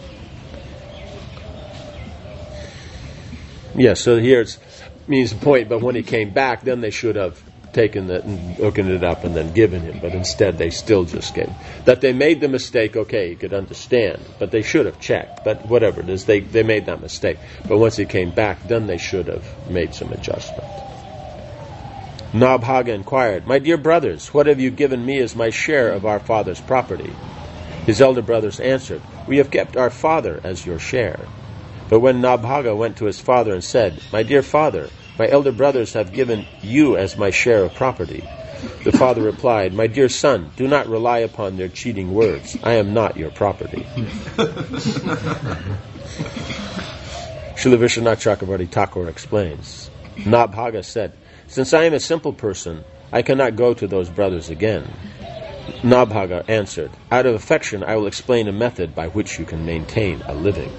Yes, so here it means the point, but when he came back, then they should have taken it and opened it up and then given him, but instead they still just gave. That they made the mistake, okay, you could understand, but they should have checked, but whatever it is, they made that mistake. But once he came back, then they should have made some adjustment. Nabhaga inquired, my dear brothers, what have you given me as my share of our father's property? His elder brothers answered, we have kept our father as your share. But when Nabhaga went to his father and said, my dear father, my elder brothers have given you as my share of property, the father replied, my dear son, do not rely upon their cheating words. I am not your property. Srila Vishwanath Chakravarti Thakur explains, Nabhaga said, since I am a simple person, I cannot go to those brothers again. Nabhaga answered, out of affection I will explain a method by which you can maintain a living.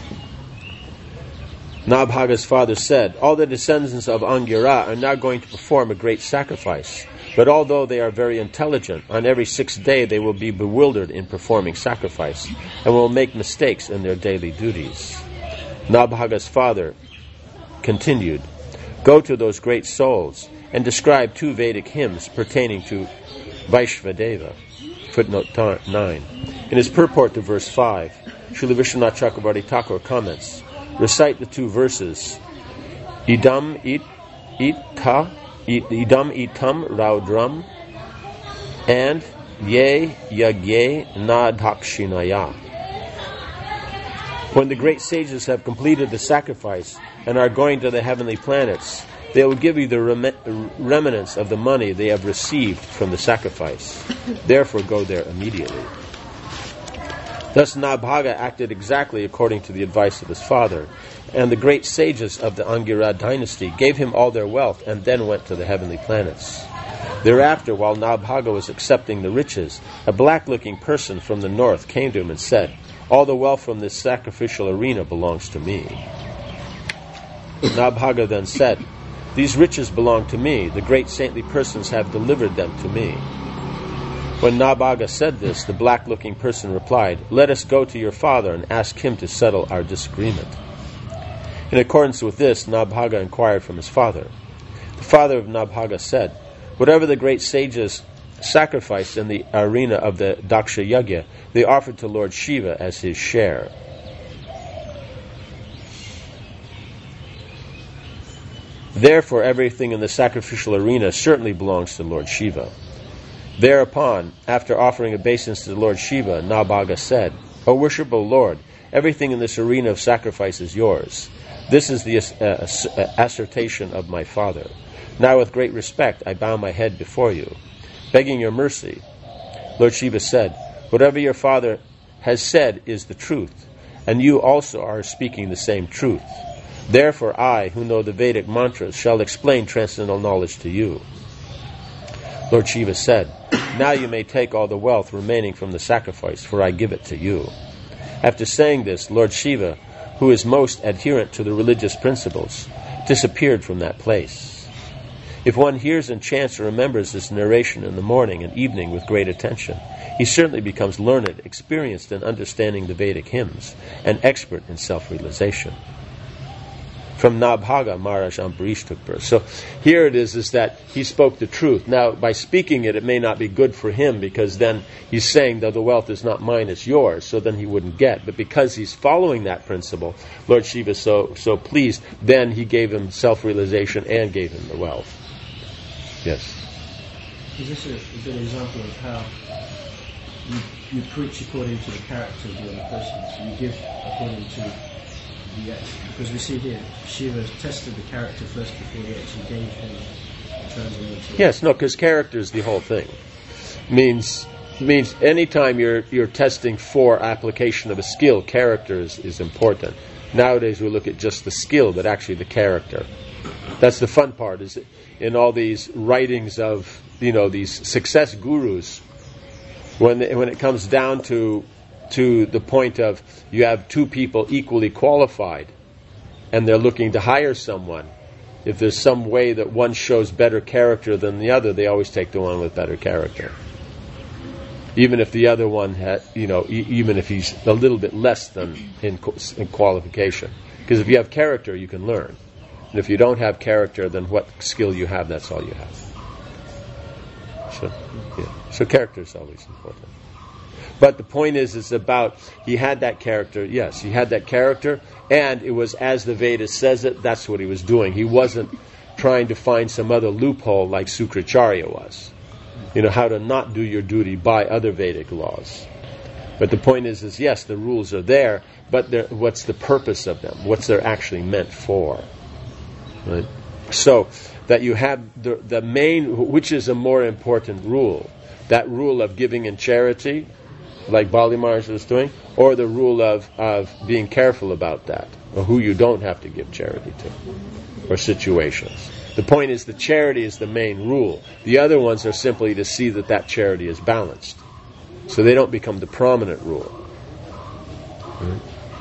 Nabhaga's father said, all the descendants of Angira are now going to perform a great sacrifice. But although they are very intelligent, on every 6th day they will be bewildered in performing sacrifice and will make mistakes in their daily duties. Nabhaga's father continued, go to those great souls and describe 2 Vedic hymns pertaining to Vaishvadeva. Footnote 9. In his purport to verse 5, Srila Vishwanath Chakravarti Thakur comments, recite the 2 verses, Idam itam raudram and Ye yagye na dakshinaya. When the great sages have completed the sacrifice and are going to the heavenly planets, they will give you the remnants of the money they have received from the sacrifice. Therefore go there immediately. Thus Nabhaga acted exactly according to the advice of his father, and the great sages of the Angira dynasty gave him all their wealth and then went to the heavenly planets. Thereafter, while Nabhaga was accepting the riches, a black-looking person from the north came to him and said, all the wealth from this sacrificial arena belongs to me. Nabhaga then said, these riches belong to me. The great saintly persons have delivered them to me. When Nabhaga said this, the black-looking person replied, let us go to your father and ask him to settle our disagreement. In accordance with this, Nabhaga inquired from his father. The father of Nabhaga said, whatever the great sages sacrificed in the arena of the Daksha Yagya, they offered to Lord Shiva as his share. Therefore, everything in the sacrificial arena certainly belongs to Lord Shiva. Thereupon, after offering obeisance to the Lord Shiva, Nabhaga said, O worshipful Lord, everything in this arena of sacrifice is yours. This is the assertion of my father. Now with great respect I bow my head before you, begging your mercy. Lord Shiva said, whatever your father has said is the truth, and you also are speaking the same truth. Therefore I, who know the Vedic mantras, shall explain transcendental knowledge to you. Lord Shiva said, now you may take all the wealth remaining from the sacrifice, for I give it to you. After saying this, Lord Shiva, who is most adherent to the religious principles, disappeared from that place. If one hears and chants or remembers this narration in the morning and evening with great attention, he certainly becomes learned, experienced in understanding the Vedic hymns, and expert in self-realization. From Nabhaga, Maharaj Ambarish took birth. So here it is that he spoke the truth. Now, by speaking it may not be good for him, because then he's saying that the wealth is not mine, it's yours, so then he wouldn't get. But because he's following that principle, Lord Shiva is so pleased, then he gave him self-realization and gave him the wealth. Yes? Is this a good example of how you preach according to the character of the other person? So you give according to the action. Because we see here, Shiva tested the character first before he actually gave him transcendental. Yes, no, because character is the whole thing. Means anytime you're testing for application of a skill, character is important. Nowadays we look at just the skill, but actually the character. That's the fun part, is in all these writings of, these success gurus, when it comes down to the point of you have two people equally qualified and they're looking to hire someone, if there's some way that one shows better character than the other, they always take the one with better character. Even if the other one even if he's a little bit less than in qualification. Because if you have character, you can learn. And if you don't have character, then what skill you have, that's all you have. So character is always important. But the point is about, he had that character, yes, he had that character, and it was as the Veda says it, that's what he was doing. He wasn't trying to find some other loophole like Sukracharya was. How to not do your duty by other Vedic laws. But the point is yes, the rules are there, but what's the purpose of them? What's they're actually meant for? Right? So, that you have the main, which is a more important rule, that rule of giving in charity, like Bali Maharaj was doing, or the rule of being careful about that, or who you don't have to give charity to, or situations. The point is the charity is the main rule. The other ones are simply to see that charity is balanced. So they don't become the prominent rule. Right?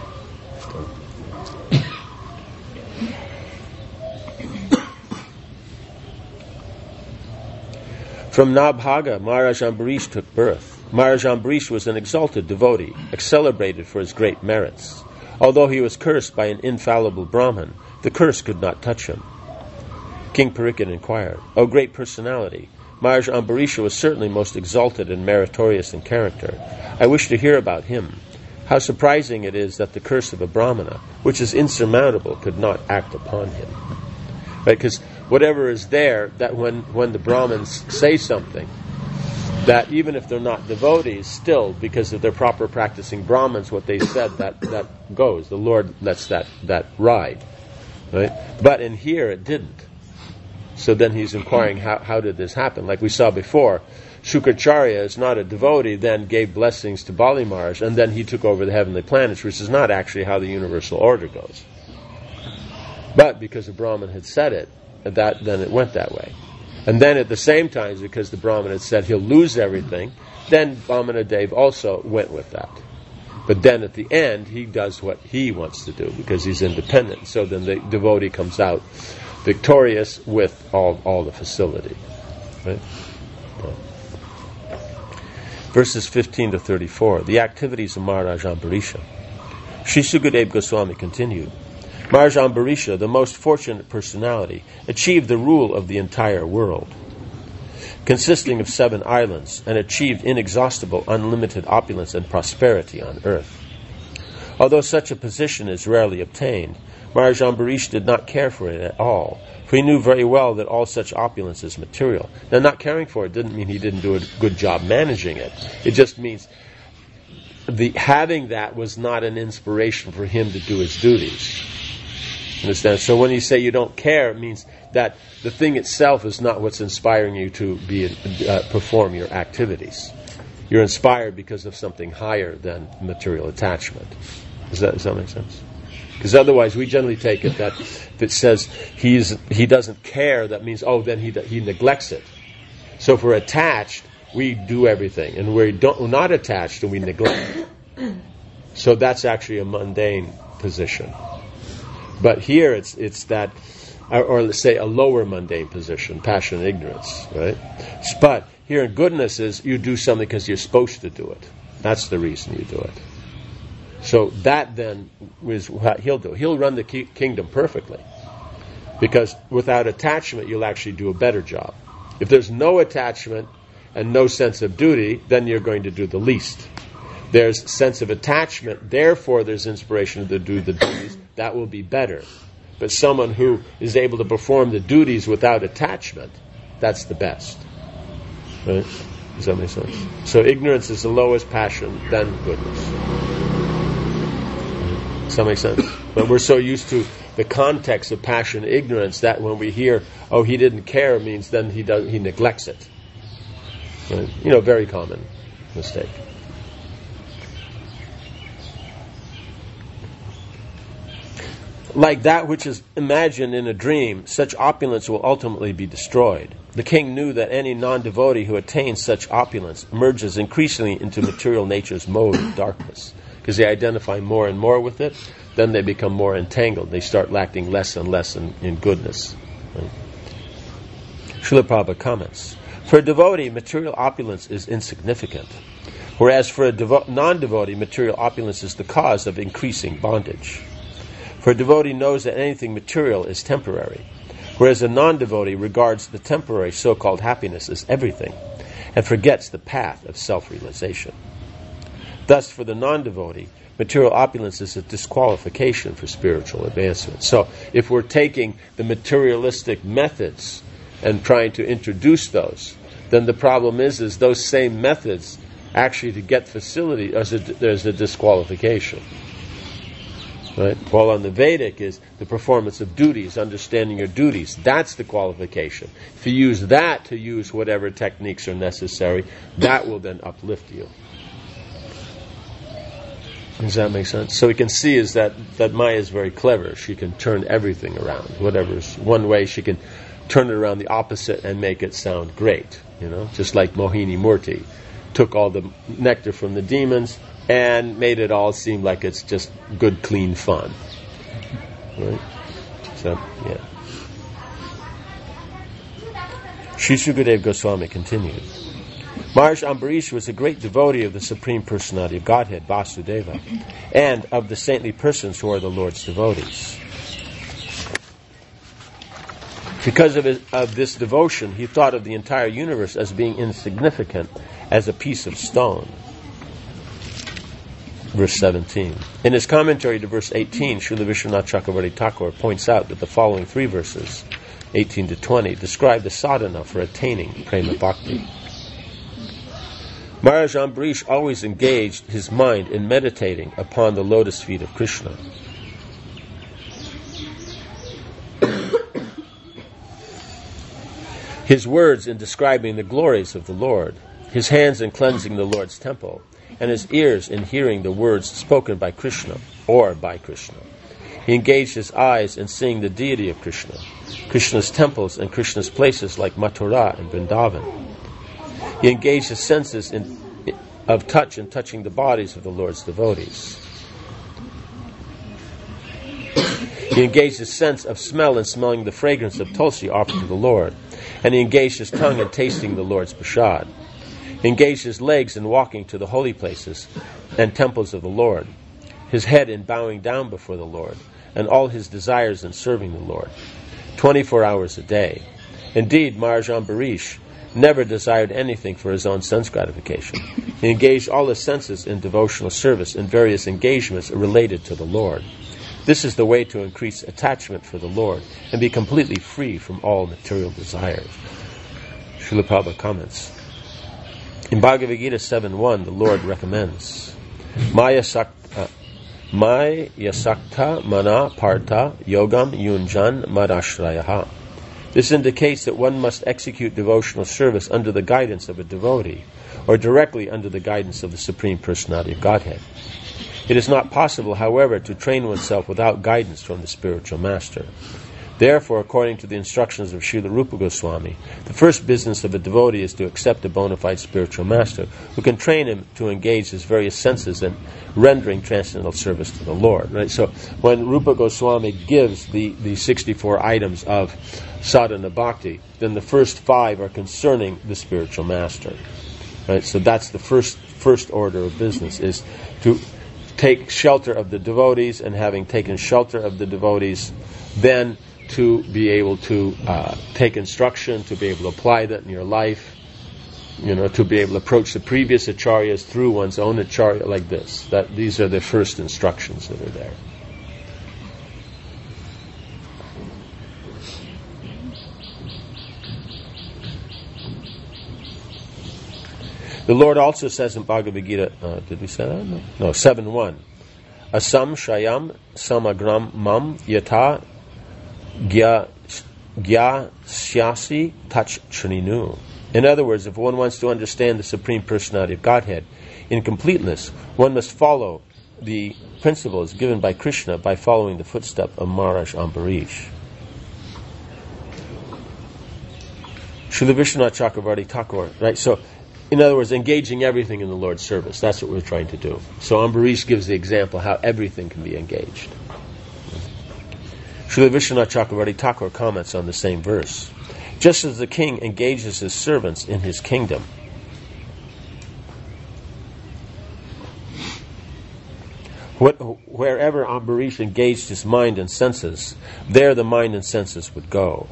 From Nabhaga, Maharaj Ambarish took birth. Maharaj Ambarish was an exalted devotee, celebrated for his great merits. Although he was cursed by an infallible Brahmin, the curse could not touch him. King Parikshit inquired, O great personality, Maharaj Ambarish was certainly most exalted and meritorious in character. I wish to hear about him. How surprising it is that the curse of a Brahmana, which is insurmountable, could not act upon him. Right? Because whatever is there, that when the Brahmins say something, that even if they're not devotees, still, because of their proper practicing Brahmins, what they said, that goes. The Lord lets that ride. Right? But in here, it didn't. So then he's inquiring, how did this happen? Like we saw before, Shukracharya is not a devotee, then gave blessings to Bali Maharaj, and then he took over the heavenly planets, which is not actually how the universal order goes. But because the Brahmin had said it, then it went that way. And then at the same time, because the Brahmin had said he'll lose everything, then Vamana Dev also went with that. But then at the end, he does what he wants to do, because he's independent. So then the devotee comes out victorious with all the facility. Right? Verses 15 to 34, the activities of Maharaj Ambarisha. Sri Sukadeva Goswami continued, Maharaj Ambarisha, the most fortunate personality, achieved the rule of the entire world, consisting of 7 islands, and achieved inexhaustible, unlimited opulence and prosperity on earth. Although such a position is rarely obtained, Maharaj Ambarish did not care for it at all, for he knew very well that all such opulence is material. Now, not caring for it didn't mean he didn't do a good job managing it. It just means having that was not an inspiration for him to do his duties. Understand? So when you say you don't care, it means that the thing itself is not what's inspiring you to perform your activities. You're inspired because of something higher than material attachment. Does that make sense? Because otherwise, we generally take it that if it says he doesn't care, that means then he neglects it. So if we're attached, we do everything, and we're not attached, and we neglect. So that's actually a mundane position. But here it's that, or let's say a lower mundane position, passion and ignorance, right? But here in goodness is you do something because you're supposed to do it. That's the reason you do it. So that then is what he'll do. He'll run the kingdom perfectly. Because without attachment, you'll actually do a better job. If there's no attachment and no sense of duty, then you're going to do the least. There's sense of attachment, therefore there's inspiration to do the duties. That will be better. But someone who is able to perform the duties without attachment, that's the best. Right? Does that make sense? So ignorance is the lowest passion, then goodness. Does that make sense? But we're so used to the context of passion and ignorance that when we hear, he didn't care, means then he neglects it. Right? Very common mistake. Like that which is imagined in a dream, such opulence will ultimately be destroyed. The king knew that any non-devotee who attains such opulence emerges increasingly into material nature's mode of darkness, because they identify more and more with it, then they become more entangled. They start lacking less and less in goodness. Right? Srila Prabhupada comments, for a devotee, material opulence is insignificant, whereas for a non-devotee, material opulence is the cause of increasing bondage. For a devotee knows that anything material is temporary, whereas a non-devotee regards the temporary so-called happiness as everything, and forgets the path of self-realization. Thus, for the non-devotee, material opulence is a disqualification for spiritual advancement. So, if we're taking the materialistic methods and trying to introduce those, then the problem is those same methods, actually to get facility, there's a disqualification. Right? While on the Vedic is the performance of duties, understanding your duties. That's the qualification. If you use that to use whatever techniques are necessary, that will then uplift you. Does that make sense? So we can see is that Maya is very clever. She can turn everything around. Whatever's one way, she can turn it around the opposite and make it sound great. Just like Mohini Murti took all the nectar from the demons and made it all seem like it's just good, clean fun. Right? So, yeah. Sri Sukadeva Goswami continued. Maharaj Ambarish was a great devotee of the Supreme Personality of Godhead, Vasudeva, and of the saintly persons who are the Lord's devotees. Because of this devotion, he thought of the entire universe as being insignificant as a piece of stone. Verse 17. In his commentary to verse 18, Srila Vishwanath Chakravarti Thakur points out that the following three verses, 18 to 20, describe the sadhana for attaining prema bhakti. Maharaj Ambarish always engaged his mind in meditating upon the lotus feet of Krishna. His words in describing the glories of the Lord, his hands in cleansing the Lord's temple, and his ears in hearing the words spoken by Krishna or by Krishna. He engaged his eyes in seeing the deity of Krishna, Krishna's temples and Krishna's places like Mathura and Vrindavan. He engaged his senses of touch in touching the bodies of the Lord's devotees. He engaged his sense of smell in smelling the fragrance of tulsi offered to the Lord, and he engaged his tongue in tasting the Lord's prasad. He engaged his legs in walking to the holy places and temples of the Lord, his head in bowing down before the Lord, and all his desires in serving the Lord, 24 hours a day. Indeed, Maharaj Ambarish never desired anything for his own sense gratification. He engaged all his senses in devotional service in various engagements related to the Lord. This is the way to increase attachment for the Lord and be completely free from all material desires. Srila Prabhupada comments. In Bhagavad Gita 7.1, the Lord recommends, Maya sakta mana partha yogam yunjan madashrayaha. This indicates that one must execute devotional service under the guidance of a devotee, or directly under the guidance of the Supreme Personality of Godhead. It is not possible, however, to train oneself without guidance from the spiritual master. Therefore, according to the instructions of Srila Rupa Goswami, the first business of a devotee is to accept a bona fide spiritual master who can train him to engage his various senses in rendering transcendental service to the Lord. Right? So when Rupa Goswami gives the 64 items of sadhana bhakti, then the first 5 are concerning the spiritual master. Right? So that's the first order of business, is to take shelter of the devotees, and having taken shelter of the devotees, then to be able to take instruction, to be able to apply that in your life, to be able to approach the previous acharyas through one's own acharya like this. These are the first instructions that are there. The Lord also says in Bhagavad Gita, did we say that? No, 7.1. Asam shayam samagram mam yata Gyasyasi tach chrinu. In other words, if one wants to understand the Supreme Personality of Godhead in completeness, one must follow the principles given by Krishna by following the footstep of Maharaj Ambarish. Srila Vishwanath Chakravarti Thakur, right? So, in other words, engaging everything in the Lord's service. That's what we're trying to do. So Ambarish gives the example how everything can be engaged. Srila Vishwanath Chakravarti Thakur comments on the same verse. Just as the king engages his servants in his kingdom, wherever Ambarish engaged his mind and senses, there the mind and senses would go.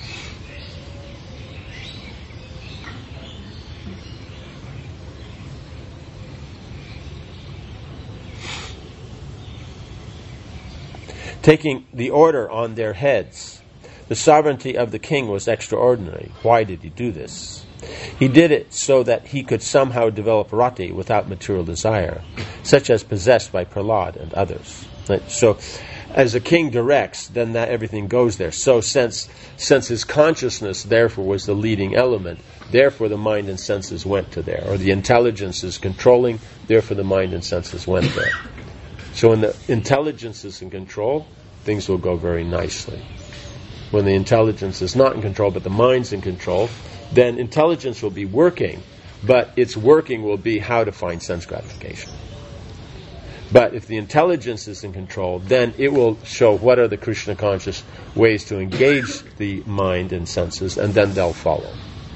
Taking the order on their heads, the sovereignty of the king was extraordinary. Why did he do this? He did it so that he could somehow develop rati without material desire, such as possessed by Prahlad and others. Right? So, as a king directs, then that everything goes there. So, since his consciousness, therefore, was the leading element, therefore the mind and senses went to there. Or the intelligence is controlling, therefore the mind and senses went there. So when the intelligence is in control, things will go very nicely. When the intelligence is not in control, but the mind's in control, then intelligence will be working, but its working will be how to find sense gratification. But if the intelligence is in control, then it will show what are the Krishna conscious ways to engage the mind and senses, and then they'll follow.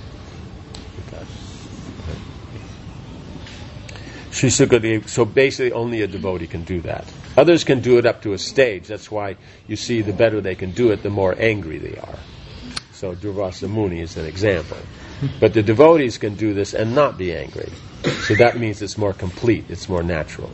Sri Sukadeva, so basically only a devotee can do that. Others can do it up to a stage. That's why you see the better they can do it, the more angry they are. So Durvasa Muni is an example. But the devotees can do this and not be angry. So that means it's more complete, it's more natural.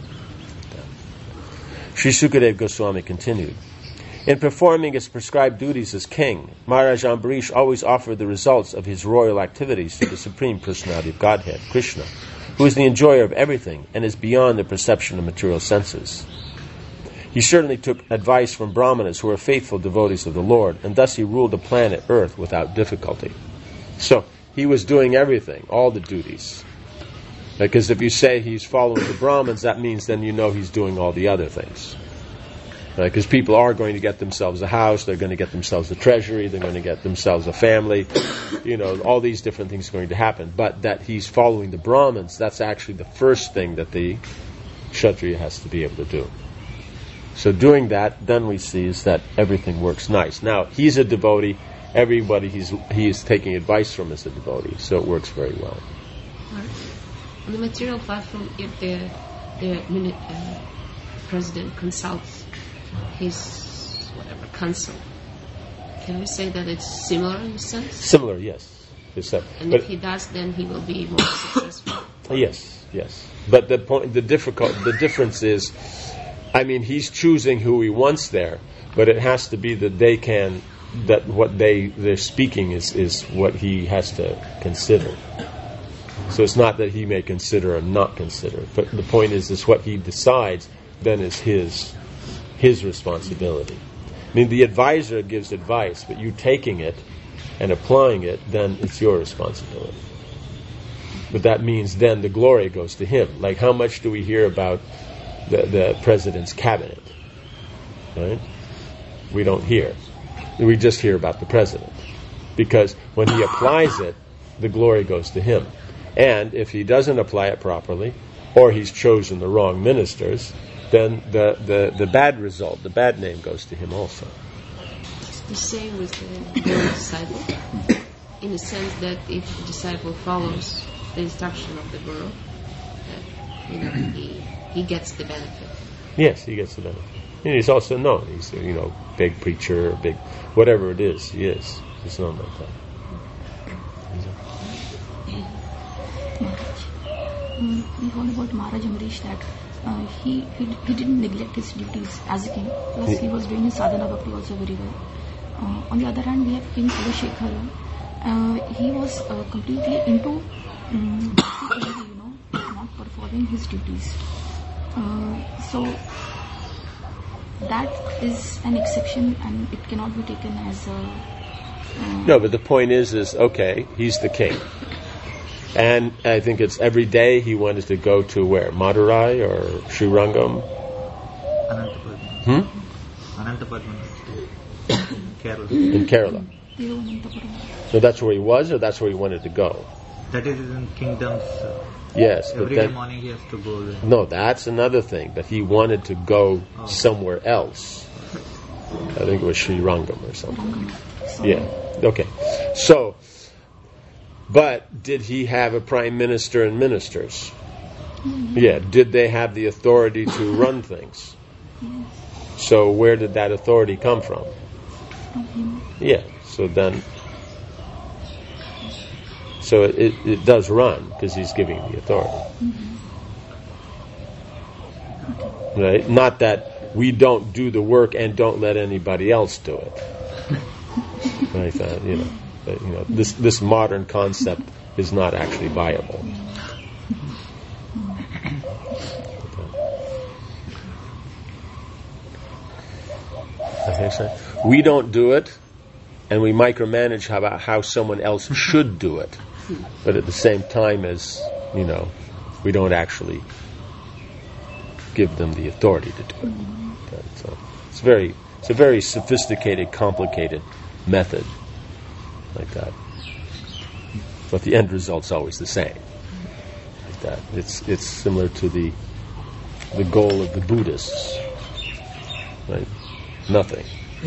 Sri Sukadeva Goswami continued. In performing his prescribed duties as king, Maharaj Ambarish always offered the results of his royal activities to the Supreme Personality of Godhead, Krishna, who is the enjoyer of everything and is beyond the perception of material senses. He certainly took advice from Brahmanas who were faithful devotees of the Lord, and thus he ruled the planet Earth without difficulty. So, he was doing everything, all the duties. Because if you say he's following the Brahmins, that means then you know he's doing all the other things. Because people are going to get themselves a house, they're going to get themselves a treasury, they're going to get themselves a family, all these different things are going to happen. But that he's following the Brahmins, that's actually the first thing that the Kshatriya has to be able to do. So doing that, then we see is that everything works nice. Now, he's a devotee, everybody he is taking advice from is a devotee, so it works very well. On the material platform, if the president consults his council, can we say that it's similar in a sense? Similar, yes. And if he does, then he will be more successful. Yes. But the difference is I mean, he's choosing who he wants there, but it has to be that what they're speaking is what he has to consider. So it's not that he may consider or not consider, but the point is what he decides then is his responsibility. I mean, the advisor gives advice, but you taking it and applying it, then it's your responsibility. But that means then the glory goes to him. Like, how much do we hear about the president's cabinet? Right? We don't hear. We just hear about the president. Because when he applies it, the glory goes to him. And if he doesn't apply it properly, or he's chosen the wrong ministers, then the bad result, the bad name goes to him also. It's the same with the disciple, in the sense that if the disciple follows the instruction of the Guru, that he gets the benefit. Yes, he gets the benefit. And he's also known. He's big preacher, big whatever it is. He is. He's known like that. We heard about Maharaj Amrish that he didn't neglect his duties as a king. Plus, he was doing his sadhana bhakti also very well. On the other hand, we have King Abhishekara. He was completely into not performing his duties. So that is an exception, and it cannot be taken as a. No, but the point is okay. He's the king. And I think it's every day he wanted to go to where? Madurai or Srirangam? Anantapadman. Kerala. In Kerala. So that's where he was, or that's where he wanted to go? That is in kingdoms. Yes. Every day morning he has to go there. No, that's another thing. But he wanted to go somewhere else. I think it was Srirangam or something. Yeah. Okay. So... But did he have a prime minister and ministers? Yeah. Did they have the authority to run things? So where did that authority come from? Yeah. So it does run because he's giving the authority. Right? Not that we don't do the work and don't let anybody else do it. Like that, this modern concept is not actually viable. We don't do it, and we micromanage how someone else should do it. But at the same time as, we don't actually give them the authority to do it. So it's a very sophisticated, complicated method. Like that, but the end result's always the same. Like that, it's similar to the goal of the Buddhists, right? Nothing.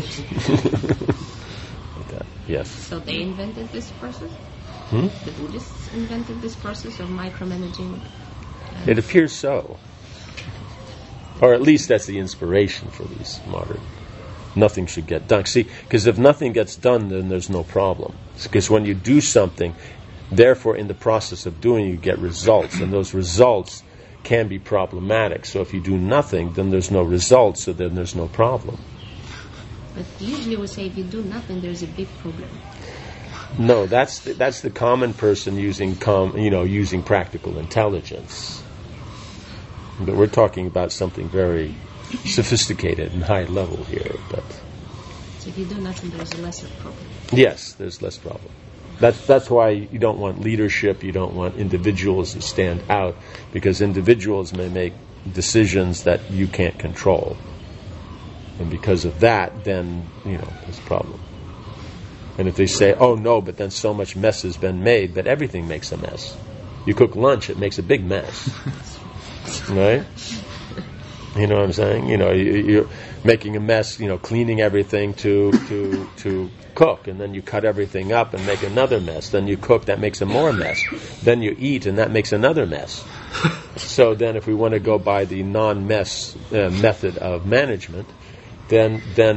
Like that. Yes. So they invented this process. The Buddhists invented this process of micromanaging. It appears so, or at least that's the inspiration for these modern. Nothing should get done. See, because if nothing gets done, then there's no problem. Because when you do something, therefore in the process of doing, you get results, and those results can be problematic. So if you do nothing, then there's no results, so then there's no problem. But usually we say if you do nothing, there's a big problem. No, that's the common person using practical intelligence. But we're talking about something very sophisticated and high level here, but so if you do nothing, there's a lesser problem. Yes, there's less problem. That's why you don't want leadership. You don't want individuals to stand out, because individuals may make decisions that you can't control, and because of that, then there's a problem. And if they say, "Oh no," but then so much mess has been made, but everything makes a mess. You cook lunch, it makes a big mess, right? You know what I'm saying? You're making a mess, cleaning everything to cook, and then you cut everything up and make another mess. Then you cook, that makes a more mess. Then you eat, and that makes another mess. So then if we want to go by the non-mess method of management, then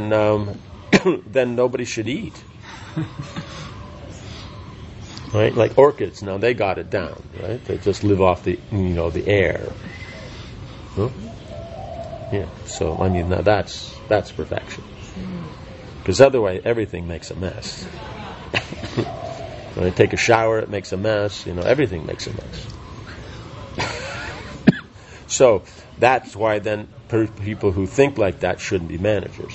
nobody should eat. Right? Like orchids, now they got it down, right? They just live off the air. Huh? Yeah. So I mean, now that's perfection. Because otherwise, everything makes a mess. When I take a shower, it makes a mess. Everything makes a mess. So that's why then people who think like that shouldn't be managers.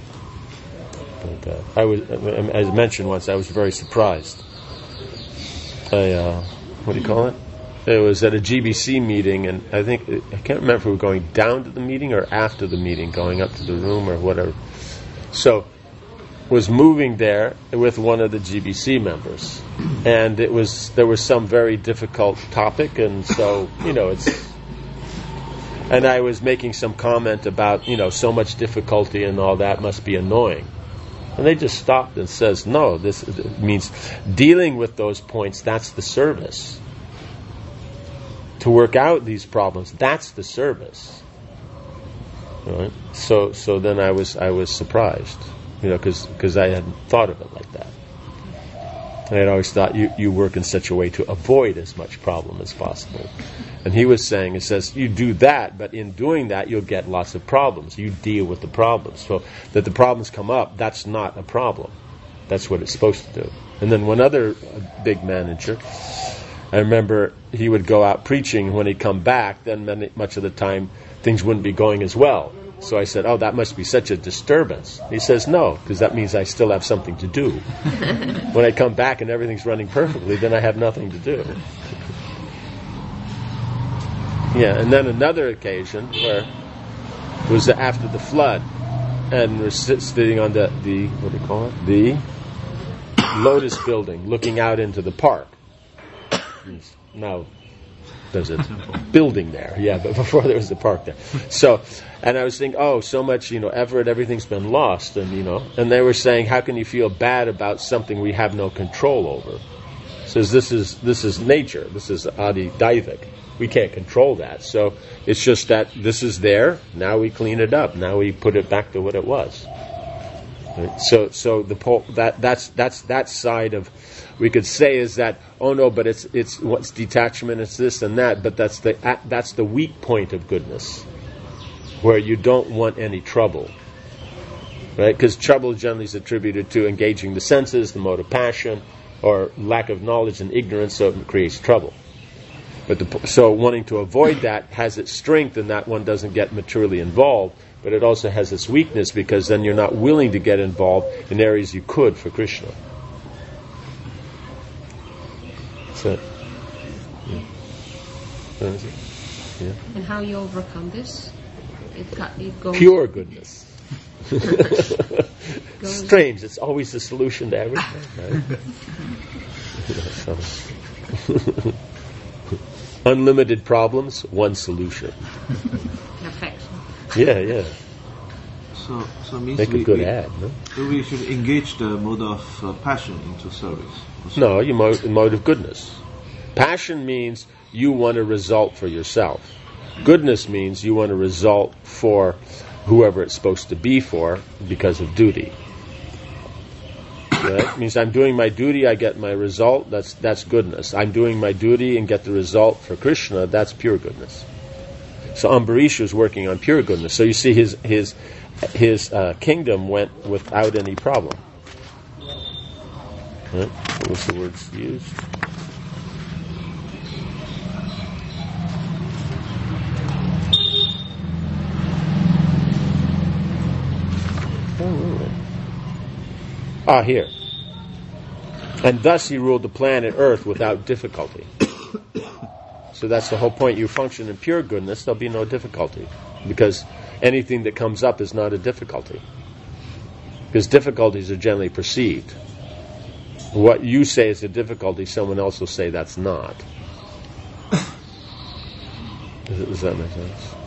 But as I mentioned once, I was very surprised. What do you call it? It was at a GBC meeting, and I can't remember if we were going down to the meeting or after the meeting, going up to the room or whatever. So, was moving there with one of the GBC members, and there was some very difficult topic, and so and I was making some comment about so much difficulty and all that must be annoying. And they just stopped and says, no, this means dealing with those points, that's the service. To work out these problems, that's the service. Right? So then I was surprised, because I hadn't thought of it like that. I had always thought you work in such a way to avoid as much problem as possible. And he was saying, it says, you do that, but in doing that, you'll get lots of problems. You deal with the problems. So that the problems come up, that's not a problem. That's what it's supposed to do. And then one other big manager, I remember he would go out preaching, and when he'd come back, then much of the time, things wouldn't be going as well. So I said, that must be such a disturbance. He says, no, because that means I still have something to do. When I come back and everything's running perfectly, then I have nothing to do. Yeah, and then another occasion where it was after the flood, and we're sitting on the what do you call it? The Lotus building, looking out into the park. Now there's a building there, but before there was a park there. So, and I was thinking, so much, Everett, everythhing's been lost, and and they were saying, how can you feel bad about something we have no control over? Says this is nature, this is Adi Daivik. We can't control that. So it's just that this is there. Now we clean it up. Now we put it back to what it was. Right? So that's that side of, we could say is that, but it's what's detachment, it's this and that, but that's the weak point of goodness, where you don't want any trouble. Right? Because trouble generally is attributed to engaging the senses, the mode of passion, or lack of knowledge and ignorance, so it creates trouble. But so wanting to avoid that has its strength in that one doesn't get materially involved, but it also has its weakness because then you're not willing to get involved in areas you could for Krishna. So, yeah. And how you overcome this? It goes pure goodness. Strange, it's always the solution to everything, right? Unlimited problems, one solution. Perfection. Yeah. So means make a good ad, no? So we should engage the mode of passion into service. No, you mode of goodness. Passion means you want a result for yourself. Goodness means you want a result for whoever it's supposed to be for because of duty. Right? It means I'm doing my duty, I get my result, that's goodness. I'm doing my duty and get the result for Krishna, that's pure goodness. So Ambarish was working on pure goodness. So you see his kingdom went without any problem. Right? What was the words used? Here. And thus he ruled the planet Earth without difficulty. So that's the whole point. You function in pure goodness, there'll be no difficulty. Because anything that comes up is not a difficulty. Because difficulties are generally perceived. What you say is a difficulty, someone else will say that's not. Does that make sense?